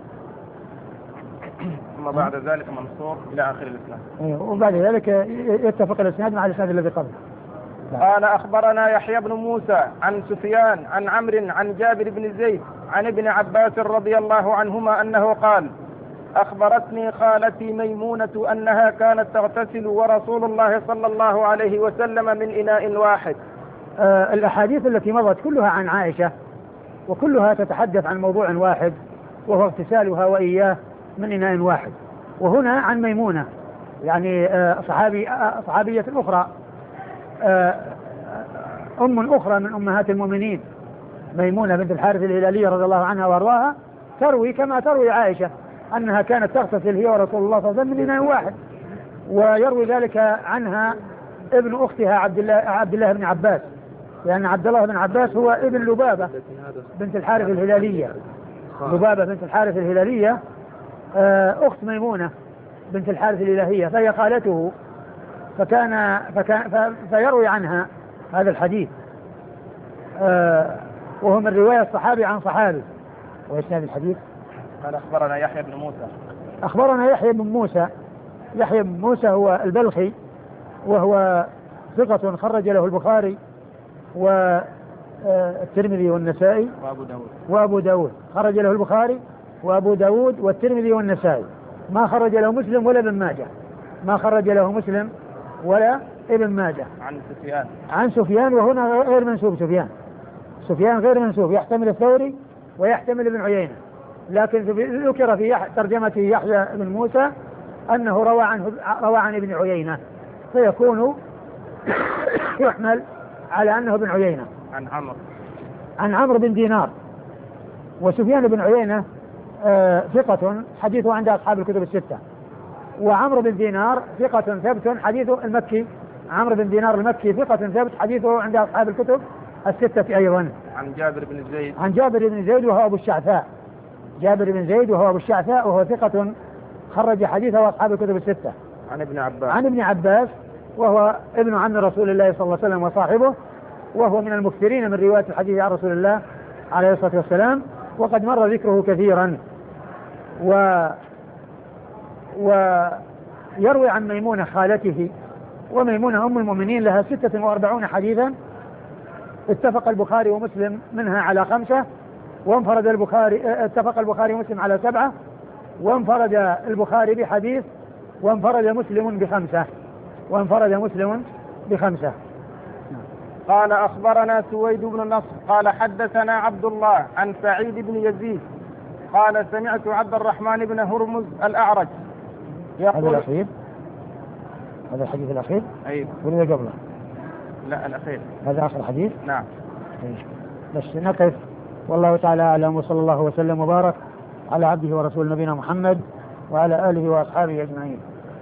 ثم بعد ذلك منصور إلى آخر الإسلام. وبعد ذلك يتفق الإسناد مع الإسناد الذي قبله. قال أخبرنا يحيى بن موسى عن سفيان عن عمرو عن جابر بن زيد عن ابن عباس رضي الله عنهما أنه قال أخبرتني خالتي ميمونة أنها كانت تغتسل ورسول الله صلى الله عليه وسلم من إناء واحد. آه الأحاديث التي مضت كلها عن عائشة، وكلها تتحدث عن موضوع واحد وهو اغتسالها وإياه من إناء واحد. وهنا عن ميمونة يعني آه صحابي آه صحابية أخرى، آه أم أخرى من أمهات المؤمنين، ميمونة بنت الحارث الهلالية رضي الله عنها وأرضاها، تروي كما تروي عائشة أنها كانت تغتسل هي ورسول الله صلى الله عليه وسلم من إناء واحد. ويروي ذلك عنها ابن أختها عبد الله عبد الله بن عباس، لأن عبد الله بن عباس هو ابن لبابة بنت الحارث الهلالية. لبابة بنت الحارث الهلالية أخت ميمونة بنت الحارث الإلهية، فهي خالته، فكان, فكان فيروي عنها هذا الحديث، وهو من رواية الصحابي عن صحابي. وإسناد الحديث قال أخبرنا يحيى بن موسى أخبرنا يحيى بن موسى يحيى بن موسى هو البلخي، وهو ثقة خرج له البخاري والترمذي والنسائي وأبو داود وأبو داود خرج له البخاري وأبو داود والترمذي والنسائي، ما خرج له مسلم ولا ابن ماجه، ما خرج له مسلم ولا ابن ماجه. عن سفيان عن سفيان، وهنا غير منسوب سفيان، سفيان غير منسوب، يحتمل الثوري ويحتمل ابن عيينة، لكن ذكر في ترجمة يحيى بن موسى أنه روى عنه روى عن ابن عيينة، فيكون يحمل على أنه ابن عيينة. عن عمرو عن عمرو بن دينار. وسفيان بن عيينة آه ثقة حديثه عند أصحاب الكتب الستة، وعمرو بن دينار ثقة ثبت حديثه المكي، عمرو بن دينار المكي ثقة ثبت حديثه عند أصحاب الكتب الستة أيضا. عن جابر بن زيد عن جابر بن زيد وهو أبو الشعثاء، جابر بن زيد وهو أبو الشعثاء وهو ثقة خرج حديثه أصحاب الكتب الستة. عن ابن عباس عن ابن عباس وهو ابن عم رسول الله صلى الله عليه وسلم وصاحبه، وهو من المكثرين من رواية الحديث عن رسول الله عليه الصلاة والسلام، وقد مر ذكره كثيرا. و ويروي عن ميمونة خالته، وميمونة أم المؤمنين لها ستة وأربعون حديثا، اتفق البخاري ومسلم منها على خمسة، وانفرد البخاري اتفق البخاري ومسلم على سبعة، وانفرد البخاري بحديث، وانفرد مسلم بخمسة وانفرد مسلم بخمسة. قال أخبرنا سويد بن نصر قال حدثنا عبد الله عن سعيد بن يزيد قال سمعت عبد الرحمن بن هرمز الأعرج يقول. هذا الأخير، هذا الحديث الأخير أيوه ولا قبله؟ لا الأخير، هذا آخر حديث. نعم. بس نقف، والله تعالى أعلم، وصلى الله وسلم وبارك على عبده ورسول نبينا محمد وعلى آله وأصحابه أجمعين.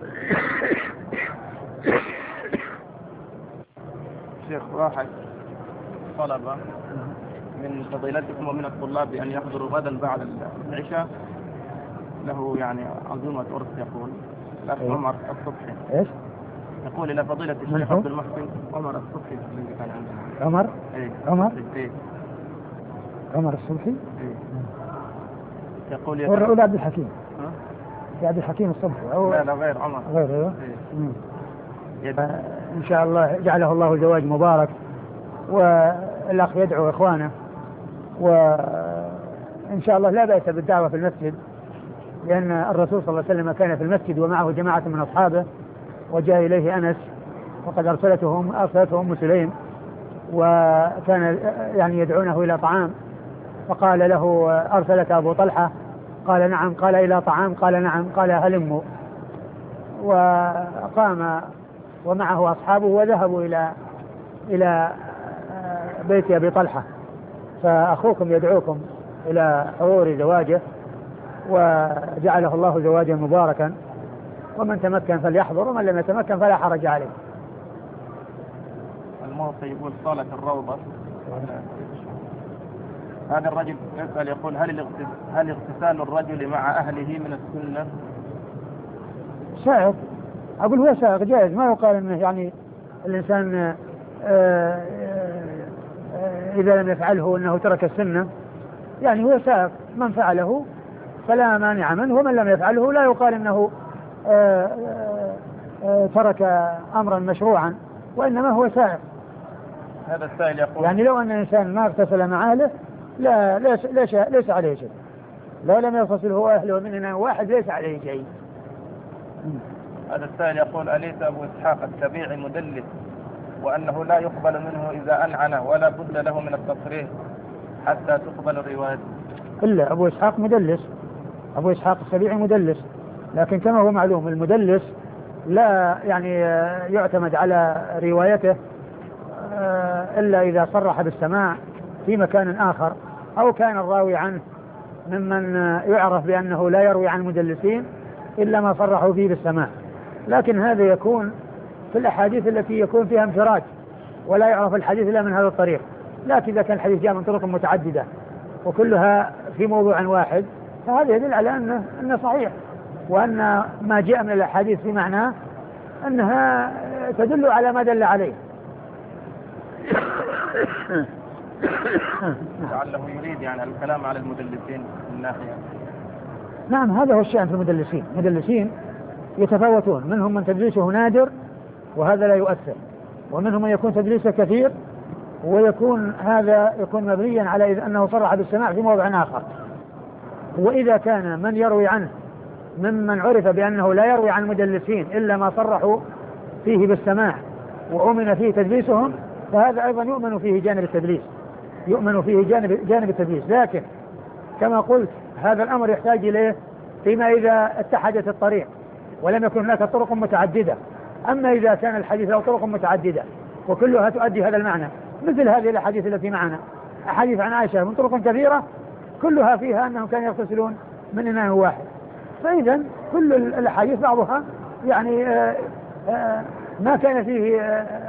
شيخ، واحد طلب من فضيلتكم ومن الطلاب بأن يحضروا غدا بعد العشاء، له يعني عزومة أرث، يقول الأخ عمر الصبحي. إيش؟ يقول إلى فضيلة الشيخ عبد المحسن عمر الصبحي الذي كان عندنا. عمر؟ إيه؟ عمر؟ إيه؟ عمر الصبحي؟ إيه؟ يقول يا ولا عبد الحكيم؟ ها؟ يا عبد الحكيم الصبحي أو لا لا غير عمر. غير أيوه. إيه؟ إن شاء الله جعله الله زواج مبارك، والأخ يدعو إخوانه، وإن شاء الله لا بأس بالدعوة في المسجد، لأن الرسول صلى الله عليه وسلم كان في المسجد ومعه جماعة من أصحابه، وجاء إليه أنس وقد أرسلتهم أرسلته أم سليم، وكان يعني يدعونه إلى طعام، فقال له أرسلك أبو طلحة؟ قال نعم. قال إلى طعام؟ قال نعم. قال هلموا، وقام ومعه أصحابه وذهبوا إلى إلى بيت أبي طلحة، فأخوكم يدعوكم إلى حضور زواجه، وجعله الله زواجا مباركا، ومن تمكن فليحضر ومن لم يتمكن فلا حرج عليه. الموصي يقول صالة الروضة. هذا الرجل يسأل يقول هل هل اغتسال الرجل مع أهله من السنة؟ سائغ، أقول هو سائغ جائز، ما يقال أنه يعني الإنسان آآ آآ إذا لم يفعله أنه ترك السنة، يعني هو سائغ، من فعله فلا مانع منه، ومن لم يفعله لا يقال أنه آآ آآ ترك أمرا مشروعا، وإنما هو سائغ. هذا السائل يقول يعني لو أن الإنسان ما اغتسل مع أهله لا ليس, ليس, ليس عليه شيء، لو لم يغتسل هو أهله ومننا واحد ليس عليه شيء. هذا السائل يقول أليس أبو إسحاق السبيعي مدلس، وأنه لا يقبل منه إذا أنعن ولا بد له من التصريح حتى تقبل الرواية؟ إلا أبو إسحاق مدلس، أبو إسحاق السبيعي مدلس، لكن كما هو معلوم المدلس لا يعني يعتمد على روايته إلا إذا صرح بالسماع في مكان آخر، أو كان الراوي عنه ممن يعرف بأنه لا يروي عن المدلسين إلا ما صرحوا فيه بالسماع، لكن هذا يكون في الأحاديث التي يكون فيها انفراد ولا يعرف الحديث إلا من هذا الطريق. لكن إذا كان الحديث جاء من طرق متعددة وكلها في موضوع واحد فهذا يدل على أنه, أنه صحيح، وأن ما جاء من الأحاديث في معناه أنها تدل على ما دل عليه. لعله يريد يعني الكلام على المدلسين من ناحية. نعم، هذا هو الشأن في المدلسين، المدلسين يتفاوتون، منهم من تدليسه نادر وهذا لا يؤثر، ومنهم من يكون تدليسه كثير ويكون هذا يكون مبنيا على أنه صرح بالسماع في موضع آخر. وإذا كان من يروي عنه ممن عرف بأنه لا يروي عن مدلسين إلا ما صرحوا فيه بالسماع وأمن فيه تدليسهم، فهذا أيضا يؤمن فيه جانب التدليس، يؤمن فيه جانب, جانب التدليس. لكن كما قلت هذا الأمر يحتاج إليه فيما إذا اتحدت الطريق ولم يكن هناك طرق متعددة. أما إذا كان الحديث له طرق متعددة وكلها تؤدي هذا المعنى، مثل هذه الأحاديث التي معنا، أحاديث عن عائشة من طرق كثيرة كلها فيها أنهم كانوا يغتسلون من إناء واحد، فإذا كل الأحاديث بعضها يعني آآ آآ ما كان فيه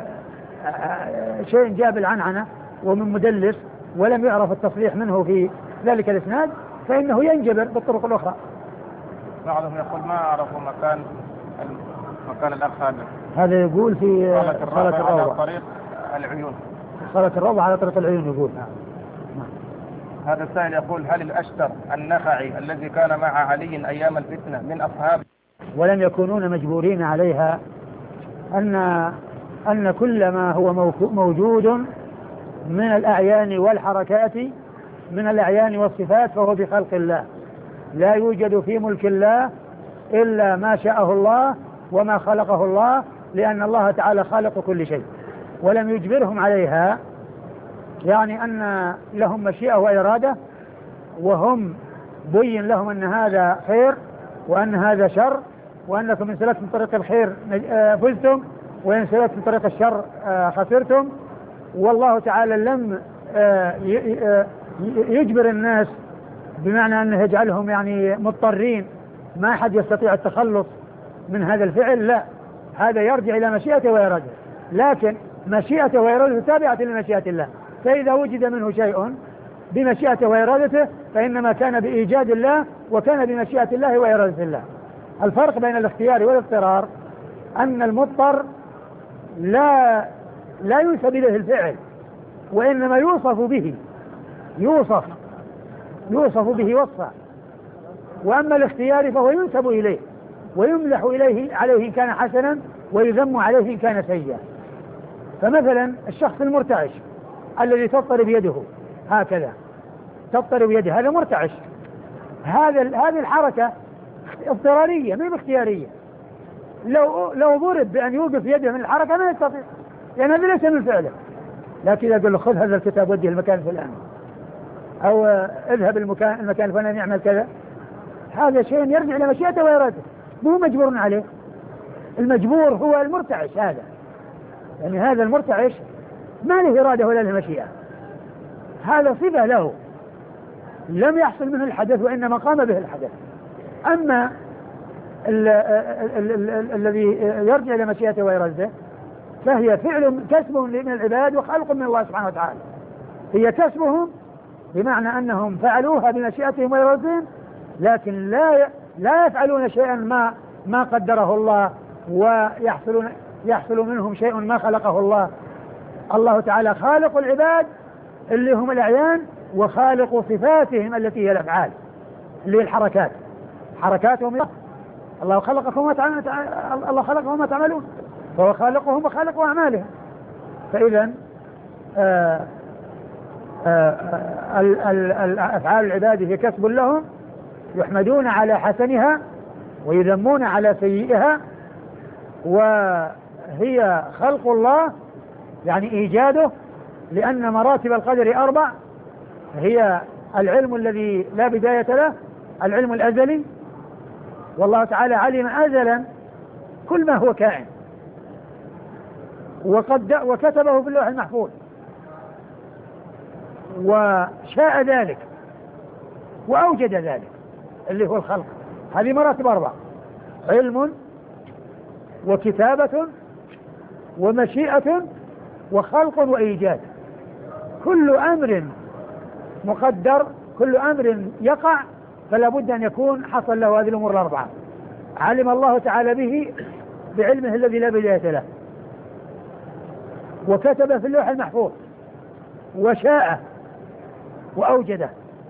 شيء جاب العنعنة ومن مدلس ولم يعرف التصريح منه في ذلك الإسناد فإنه ينجبر بالطرق الأخرى. بعضهم يقول ما أعرفوا مكان مكان الأخ هذا، هذا يقول في صالة الروضة على طريق العيون. صلاة الروضة على طريق العيون يقول. نعم. هذا السائل يقول: هل الأشتر النخعي الذي كان مع علي أيام الفتنة من أصحاب ولم يكونون مجبورين عليها، أن أن كل ما هو موجود من الأعيان والحركات من الأعيان والصفات فهو بخلق الله، لا يوجد في ملك الله إلا ما شاءه الله وما خلقه الله، لأن الله تعالى خالق كل شيء ولم يجبرهم عليها، يعني أن لهم مشيئة وإرادة، وهم بين لهم أن هذا خير وأن هذا شر، وأنكم إن سلكتم طريق الخير فزتم وإن سلكتم طريق الشر خسرتم. والله تعالى لم يجبر الناس بمعنى أنه يجعلهم يعني مضطرين ما أحد يستطيع التخلص من هذا الفعل، لا، هذا يرجع إلى مشيئته وإرادته، لكن مشيئته وإرادته تابعة لمشيئة الله، فإذا وجد منه شيء بمشيئته وإرادته فإنما كان بإيجاد الله وكان بمشيئة الله وإرادة الله. الفرق بين الاختيار والاضطرار أن المضطر لا لا ينسب إليه الفعل، وإنما يوصف به يوصف يوصف به وصفا، وأما الاختيار فهو ينسب إليه ويملح إليه عليه إن كان حسنا ويذم عليه إن كان سيئا. فمثلا الشخص المرتعش الذي تضطرب يده هكذا تضطرب يده، هذا مرتعش، هذا هذه الحركة اضطرارية مو اختيارية. لو لو ضرب بأن يوقف يده من الحركة ما يستطيع، لأن هذا ليس من فعله. لكن إذا قال له خذ هذا الكتاب وديه المكان الفلاني، أو اذهب المكان المكان الفلاني يعمل كذا، هذا شيء يرجع إلى مشيئته وإرادته، مو مجبور عليه. المجبور هو المرتعش هذا، يعني هذا المرتعش ما له إرادة ولا له مشيئة، هذا صفة له لم يحصل منه الحدث وإنما قام به الحدث. أما الذي يرجع إلى مشيئته وإرادته فهي فعل كسب من العباد وخلق من الله سبحانه وتعالى، هي كسبهم بمعنى أنهم فعلوها بمشيئتهم وإرادتهم، لكن لا لا يفعلون شيئا ما ما قدره الله ويحصلون يحصل منهم شيء ما خلقه الله. الله تعالى خالق العباد اللي هم الأعيان، وخالق صفاتهم التي هي الأفعال اللي هي الحركات، حركاتهم الله خلقكم وما تعملون، الله خلقهم وما تعملون، فهو خالقهم وخالق أعمالهم. فإذا أفعال العباد هي كسب لهم، يحمدون على حسنها ويذمون على سيئها، وهي خلق الله يعني إيجاده، لأن مراتب القدر أربع، هي العلم الذي لا بداية له، العلم الأزلي، والله تعالى علم أزلا كل ما هو كائن وقد وكتبه في اللوح المحفوظ وشاء ذلك وأوجد ذلك اللي هو الخلق. هذه مراتب أربع: علم وكتابة ومشيئة وخلق وإيجاد. كل أمر مقدر، كل أمر يقع فلا بد أن يكون حصل له هذه الأمور الأربعة، علم الله تعالى به بعلمه الذي لا بداية له، وكتب في اللوح المحفوظ، وشاء وأوجده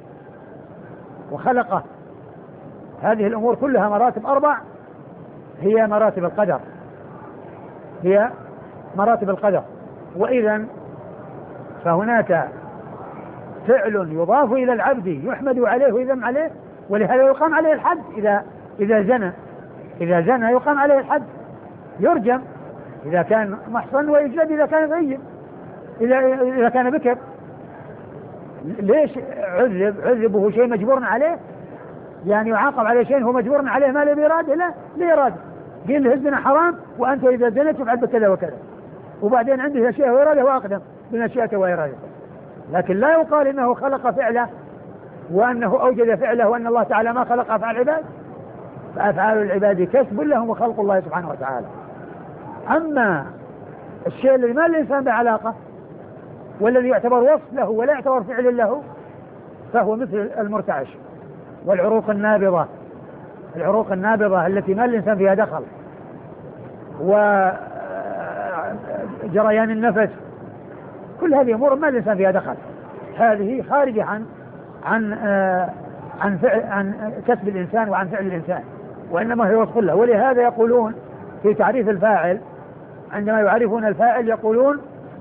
وخلقه. هذه الأمور كلها مراتب أربع، هي مراتب القدر، هي مراتب القدر. وإذا فهناك فعل يضاف إلى العبد يحمد عليه ويذم عليه، ولهذا يقام عليه الحد. إذا إذا زنى إذا زنى يقام عليه الحد، يرجم إذا كان محصن ويجلد إذا كان غيب، إذا إذا كان بكر. ليش عذب؟ عذبه شيء مجبور عليه، يعني يعاقب عليه شيء هو مجبور عليه ما له بإرادة، لا لإرادة. قيل له الزنا حرام وأنت إذا زنت تفعل بكذا وكذا، وبعدين عنده شيء وإرادة وأقدم بمشيئته وإرادته. لكن لا يقال إنه خلق فعله وأنه أوجد فعله وأن الله تعالى ما خلق أفعال العباد، فأفعال العباد كسب لهم وخلق الله سبحانه وتعالى. أما الشيء الذي ما الإنسان بعلاقة والذي يعتبر وصف له ولا يعتبر فعل له فهو مثل المرتعش والعروق النابضة، العروق النابضة التي ما الإنسان فيها دخل، وجريان النفس، كل هذه أمور ما الإنسان فيها دخل، هذه خارجة عن عن آه عن فعل عن كسب الإنسان وعن فعل الإنسان، وإنما هي وصف له. ولهذا يقولون في تعريف الفاعل، عندما يعرفون الفاعل يقولون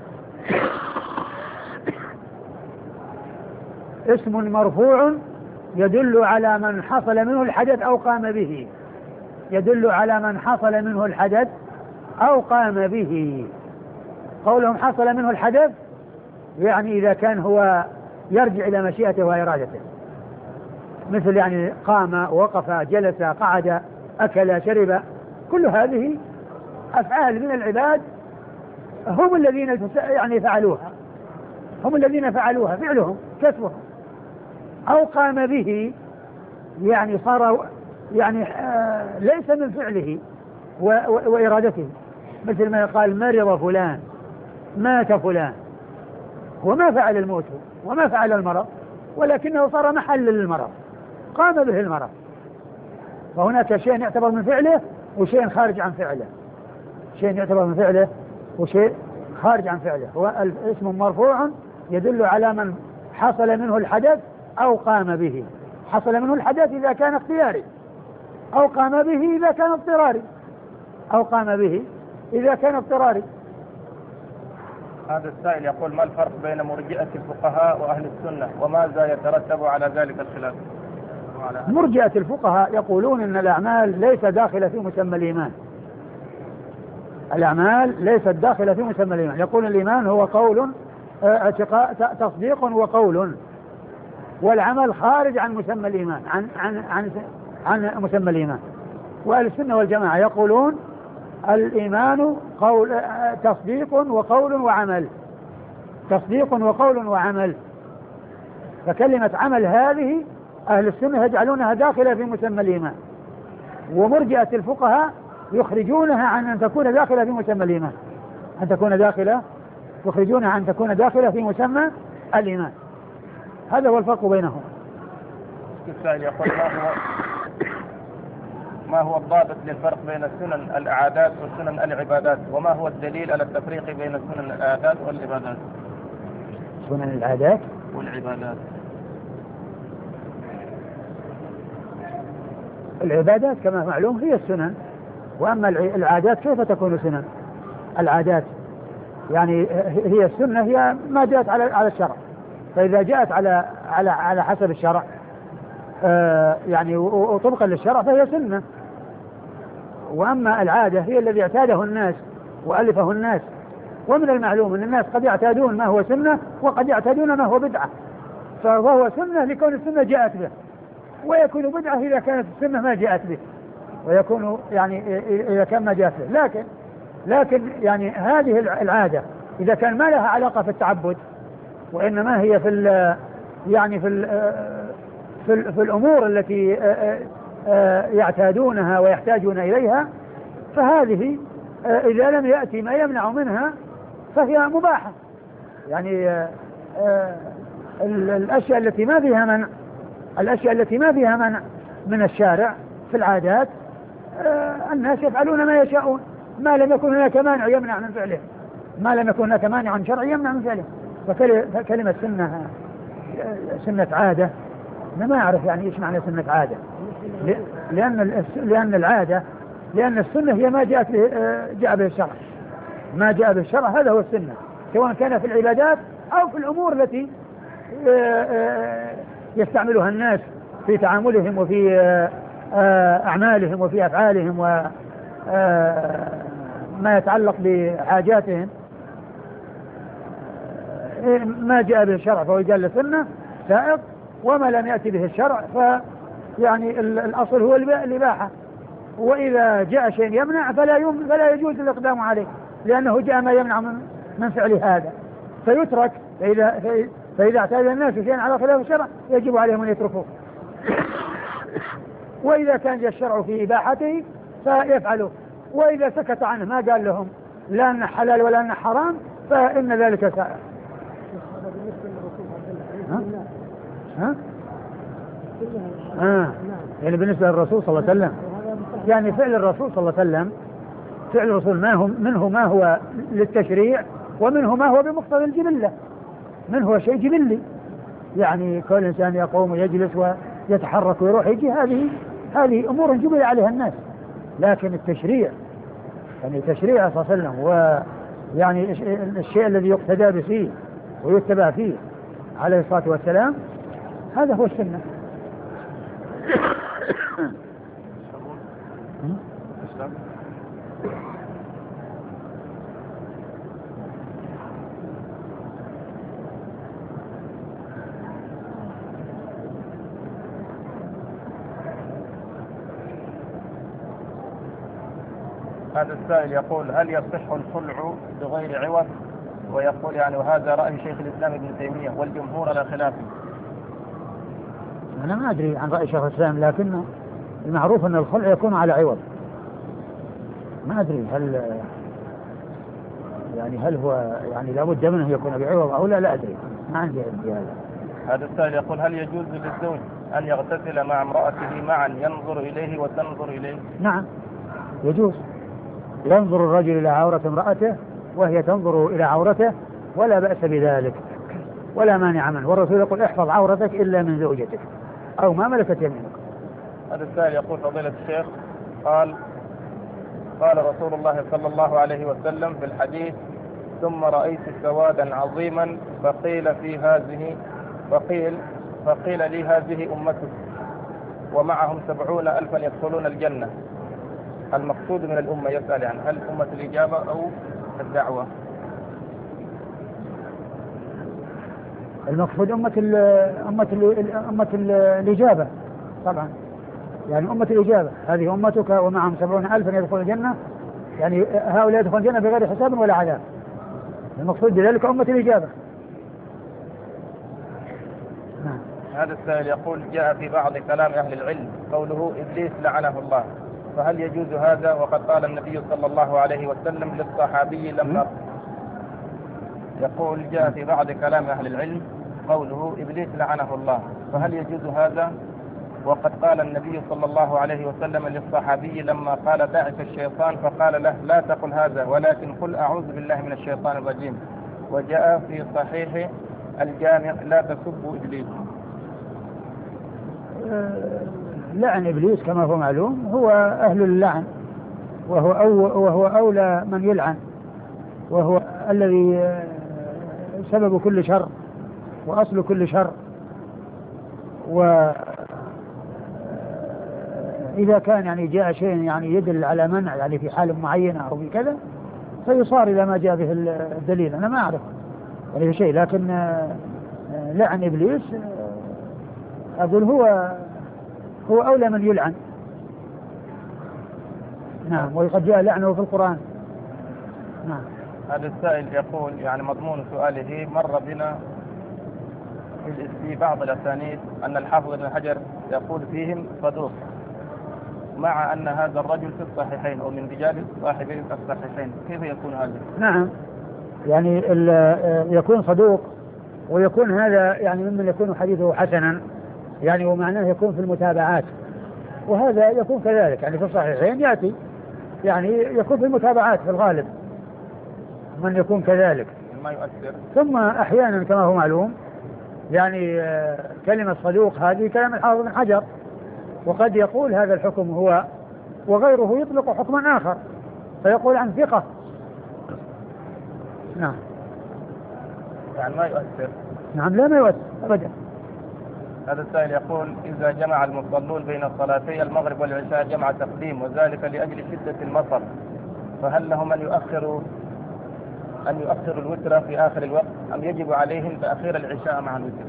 اسم مرفوع يدل على من حصل منه الحدث أو قام به، يدل على من حصل منه الحدث أو قام به. قولهم حصل منه الحدث يعني إذا كان هو يرجع إلى مشيئته وإرادته، مثل يعني قام، وقف، جلس، قعد، أكل، شرب، كل هذه أفعال من العباد هم الذين يعني فعلوها، هم الذين فعلوها، فعلهم كسبهم. أو قام به يعني صار يعني آه ليس من فعله وإرادته، مثل ما يقال مرض فلان، مات فلان، وما فعل الموت وما فعل المرض، ولكنه صار محل للمرض، قام به المرض. فهناك شيء يعتبر من فعله وشيء خارج عن فعله، شيء يعتبر من فعله وشيء خارج عن فعله. هو اسم مرفوع يدل على من حصل منه الحدث أو قام به. حصل منه الحدث إذا كان اختياري، أو قام به إذا كان اضطراري، أو قام به إذا كان اضطراري. هذا السائل يقول: ما الفرق بين مرجئة الفقهاء وأهل السنة، وماذا يترتب على ذلك الخلاف؟ مرجئة الفقهاء يقولون إن الأعمال ليس داخلة في مسمى الإيمان، الأعمال ليست داخلة في مسمى الإيمان. يقول الإيمان هو قول اعتقاد تصديق وقول، والعمل خارج عن مسمى الإيمان، عن عن عن عن مسمى الإيمان. وأهل السنة والجماعة يقولون الإيمان قول تصديق وقول وعمل، تصديق وقول وعمل. فكلمة عمل هذه أهل السنة يجعلونها داخلة في مسمى الإيمان، ومرجئة الفقهاء يخرجونها عن أن تكون داخلة في مسمى الإيمان، أن تكون داخلة يخرجونها عن تكون داخلة في مسمى الإيمان. هذا هو الفرق بينهم. السائل يقول: ما هو ما هو الضابط للفرق بين سنن العادات وسنن العبادات، وما هو الدليل على التفريق بين سنن العادات والعبادات؟ سنن العادات والعبادات. العبادات كما معلوم هي السنن، وأما العادات كيف تكون سنن؟ العادات يعني هي السنة، هي ما جاءت على على الشرع، فإذا جاءت على على على حسب الشرع آه يعني وطبقا للشرع فهي سنة. وأما العادة هي الذي اعتاده الناس وألفه الناس، ومن المعلوم أن الناس قد يعتادون ما هو سنة وقد يعتادون ما هو بدعة، فهو سنة لكون السنة جاءت به، ويكون بدعة إذا كانت السنة ما جاءت به، ويكون يعني إذا كان ما جاءت به. لكن لكن يعني هذه العادة إذا كان ما لها علاقة في التعبد، وإنما هي في ال يعني في ال في, ال في الأمور التي يعتادونها ويحتاجون إليها، فهذه إذا لم يأتي ما يمنع منها فهي مباحة. يعني الأشياء التي ما فيها منع، الأشياء التي ما فيها منع من الشارع في العادات الناس يفعلون ما يشاءون، ما لم يكن هناك مانع يمنع من فعله، ما لم يكن هناك مانع شرعي يمنع من فعله. فكلمة سنة سنة عادة أنا ما أعرف يعني إيش معنى سنة عادة، لأن لأن العادة لأن السنة هي ما جاءت به جاء به الشرع، ما جاء به الشرع هذا هو السنة، سواء كان في العبادات أو في الأمور التي يستعملها الناس في تعاملهم وفي أعمالهم وفي أفعالهم وما يتعلق بحاجاتهم. ما جاء به الشرع فهو يجعل السنة سائق، وما لم يأتي به الشرع فيعني الأصل هو الإباحة، وإذا جاء شيء يمنع فلا يم فلا يجوز الإقدام عليه، لأنه جاء ما يمنع من من فعل هذا فيترك. فإذا فإذا اعتاد الناس شيئا على خلاف الشرع يجب عليهم أن يتركوه، وإذا كان جاء الشرع في إباحته فيفعلوه، وإذا سكت عنه ما قال لهم لا أنه حلال ولا أنه حرام فإن ذلك سائر. ها؟ ها؟ آه. يعني بالنسبة للرسول صلى الله عليه وسلم، يعني فعل الرسول صلى الله عليه وسلم، فعل الرسول ما هو منه ما هو للتشريع ومنه ما هو بمقتضى الجبلة، منه هو شيء جبلي، يعني كل إنسان يقوم ويجلس ويتحرك ويروح يجي، هذه هذه أمور جبل عليها الناس. لكن التشريع يعني تشريع صلى الله عليه وسلم ويعني الشيء الذي يقتدى فيه ويتبع فيه عليه الصلاة والسلام هذا هو السنة. هذا السائل يقول هل يصح الخلع بغير عوض؟ ويقول يعني وهذا رأي شيخ الإسلام ابن تيمية والجمهور على خلافه. أنا ما أدري عن رأي شيخ الإسلام، لكن المعروف أن الخلع يكون على عوض. ما أدري هل يعني هل هو يعني لابد منه يكون بعوض أو لا، لا أدري، ما عندي علم بهذا. هذا السائل يقول هل يجوز للزوج أن يغتسل مع امرأته معا ينظر إليه وتنظر إليه؟ نعم يجوز، ينظر الرجل إلى عورة امرأته وهي تنظر إلى عورته ولا بأس بذلك ولا مانع منه، والرسول يقول احفظ عورتك إلا من زوجتك أو ما ملكت يمينك. هذا السائل يقول فضيلة الشيخ قال قال رسول الله صلى الله عليه وسلم في الحديث ثم رأيت سوادا عظيما فقيل في هذه فقيل فقيل لي هذه أمتك ومعهم سبعون ألفا يدخلون الجنة. المقصود من الأمة يسأل عن هل أمة الإجابة أو الدعوة؟ المقصود أمة ال أمة ال أمة ال الإجابة طبعا، يعني أمة الإجابة هذه أمتك ومعهم سبعون ألفا يدخلون الجنة، يعني هؤلاء يدخلون الجنة بغير حساب ولا عذاب، المقصود بذلك أمة الإجابة. نعم. هذا السائل يقول جاء في بعض كلام أهل العلم قوله إبليس لعنه الله، فهل يجوز هذا وقد قال النبي صلى الله عليه وسلم للصحابي لما يقول جاء في بعض كلام أهل العلم قوله إبليس لعنه الله، فهل يجوز هذا وقد قال النبي صلى الله عليه وسلم للصحابي لما قال دعك الشيطان فقال له لا تقل هذا ولكن قل أعوذ بالله من الشيطان الرجيم، وجاء في صحيح الجامع لا تسبوا إبليس. لعن إبليس كما هو معلوم هو أهل اللعن، وهو, أو وهو أولى من يلعن، وهو الذي سبب كل شر وأصل كل شر، وإذا كان يعني جاء شيء يعني يدل على منع يعني في حال معينة أو في كذا فيصار إلى ما جاء به الدليل. أنا ما أعرف يعني شيء، لكن لعن إبليس أقول هو هو أولى من يلعن. نعم، وقد جاء لعنه في القرآن. نعم. هذا السائل يقول يعني مضمون سؤاله مر بنا في بعض الأسانيد أن الحافظ ابن حجر يقول فيهم صدوق، مع أن هذا الرجل في الصحيحين أو من رجال صاحبين الصحيحين، كيف يكون هذا؟ نعم، يعني يكون صدوق ويكون هذا يعني ممن يكون حديثه حسنا، يعني ومعناه يكون في المتابعات، وهذا يكون كذلك يعني في الصحيحين يأتي يعني يكون في المتابعات في الغالب من يكون كذلك ما يؤثر. ثم أحيانا كما هو معلوم يعني كلمة صدوق هذه كلمة الحافظ بن حجر، وقد يقول هذا الحكم هو وغيره يطلق حكما آخر فيقول عن ثقة. نعم، يعني ما يؤثر. نعم، لا ما يؤثر أبدا. هذا السائل يقول إذا جمع المصلون بين صلاتي المغرب والعشاء جمع تقديم وذلك لأجل شدة المطر، فهل لهم أن يؤخروا أن يؤخروا الوتر في آخر الوقت أم يجب عليهم تأخير العشاء مع الوتر؟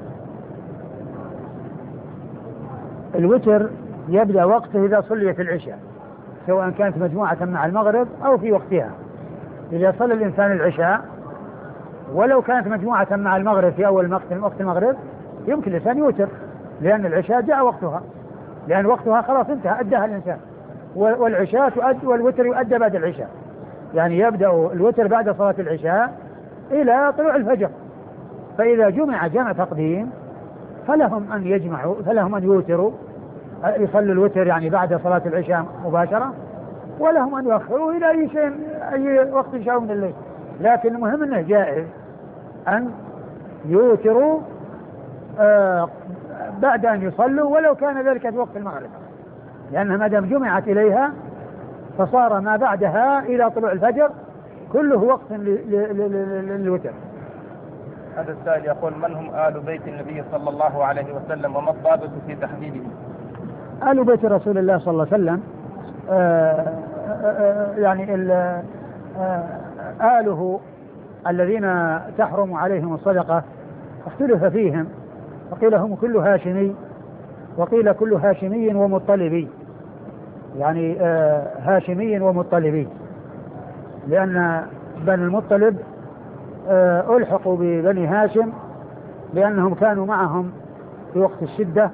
الوتر يبدأ وقته إذا صليت العشاء، سواء كانت مجموعة مع المغرب أو في وقتها. إذا صلى الإنسان العشاء ولو كانت مجموعة مع المغرب في أول وقت المغرب يمكن الإنسان يوتر، لأن العشاء جاء وقتها، لأن وقتها خلاص انتهى أداها الإنسان، والعشاء تؤدى والوتر يؤدى بعد العشاء، يعني يبدأ الوتر بعد صلاة العشاء إلى طلوع الفجر، فإذا جمع جمع تقديم فلهم أن يجمعوا فلهم أن يوتروا يصلوا الوتر يعني بعد صلاة العشاء مباشرة، ولهم أن يؤخروا إلى أي شيء أي وقت شاءوا من الليل. لكن المهم أنه جائز أن يوتروا آه بعد أن يصلوا ولو كان ذلك في وقت المغرب، لأنها ما دام جمعت إليها فصار ما بعدها إلى طلوع الفجر كله وقت للوتر. هذا السائل يقول: من هم آل بيت النبي صلى الله عليه وسلم وما الضابط في تحديده؟ آل بيت رسول الله صلى الله عليه وسلم آه آه يعني آه آله الذين تحرم عليهم الصدقة اختلف فيهم، فقيل هم كل هاشمي وقيل كل هاشمي ومطلبي، يعني آه هاشمي ومطلبي، لأن بني المطلب آه ألحقوا ببني هاشم لأنهم كانوا معهم في وقت الشدة،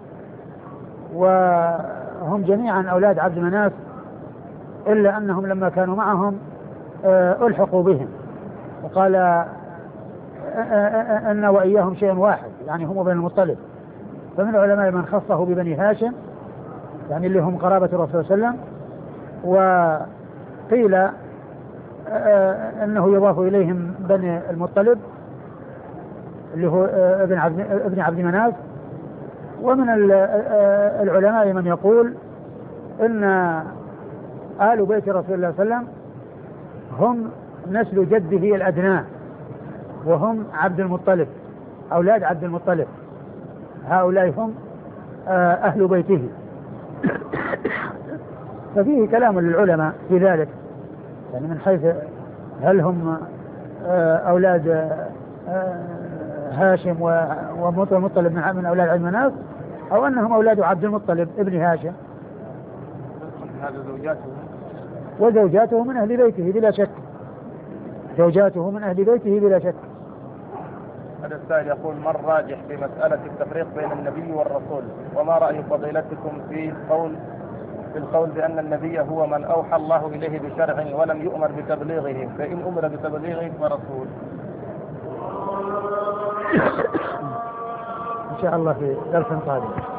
وهم جميعا أولاد عبد مناف إلا أنهم لما كانوا معهم آه ألحقوا بهم، وقال آه آه أن وإياهم شيء واحد، يعني هم بني المطلب. فمن العلماء من خصه ببني هاشم يعني اللي هم قرابة الرسول صلى الله عليه وسلم، وقيل أنه يضاف إليهم بني المطلب اللي هو ابن عبد, ابن عبد مناف. ومن العلماء من يقول أن آل بيت رسول الله صلى الله عليه وسلم هم نسل جده الأدنى وهم عبد المطلب، أولاد عبد المطلب، هؤلاء هم أهل بيته. ففيه كلام للعلماء في ذلك، يعني من حيث هل هم أولاد هاشم ومطلب من أولاد عبد مناف أو أنهم أولاد عبد المطلب ابن هاشم. وزوجاته من أهل بيته بلا شك، زوجاته من أهل بيته بلا شك. هذا السائل يقول: ما الراجح في مسألة التفريق بين النبي والرسول؟ وما رأي فضيلتكم في القول في القول بأن النبي هو من أوحى الله إليه بشرع ولم يؤمر بتبليغه، فإن أمر بتبليغه فرسول؟ إن شاء الله في درس قادم.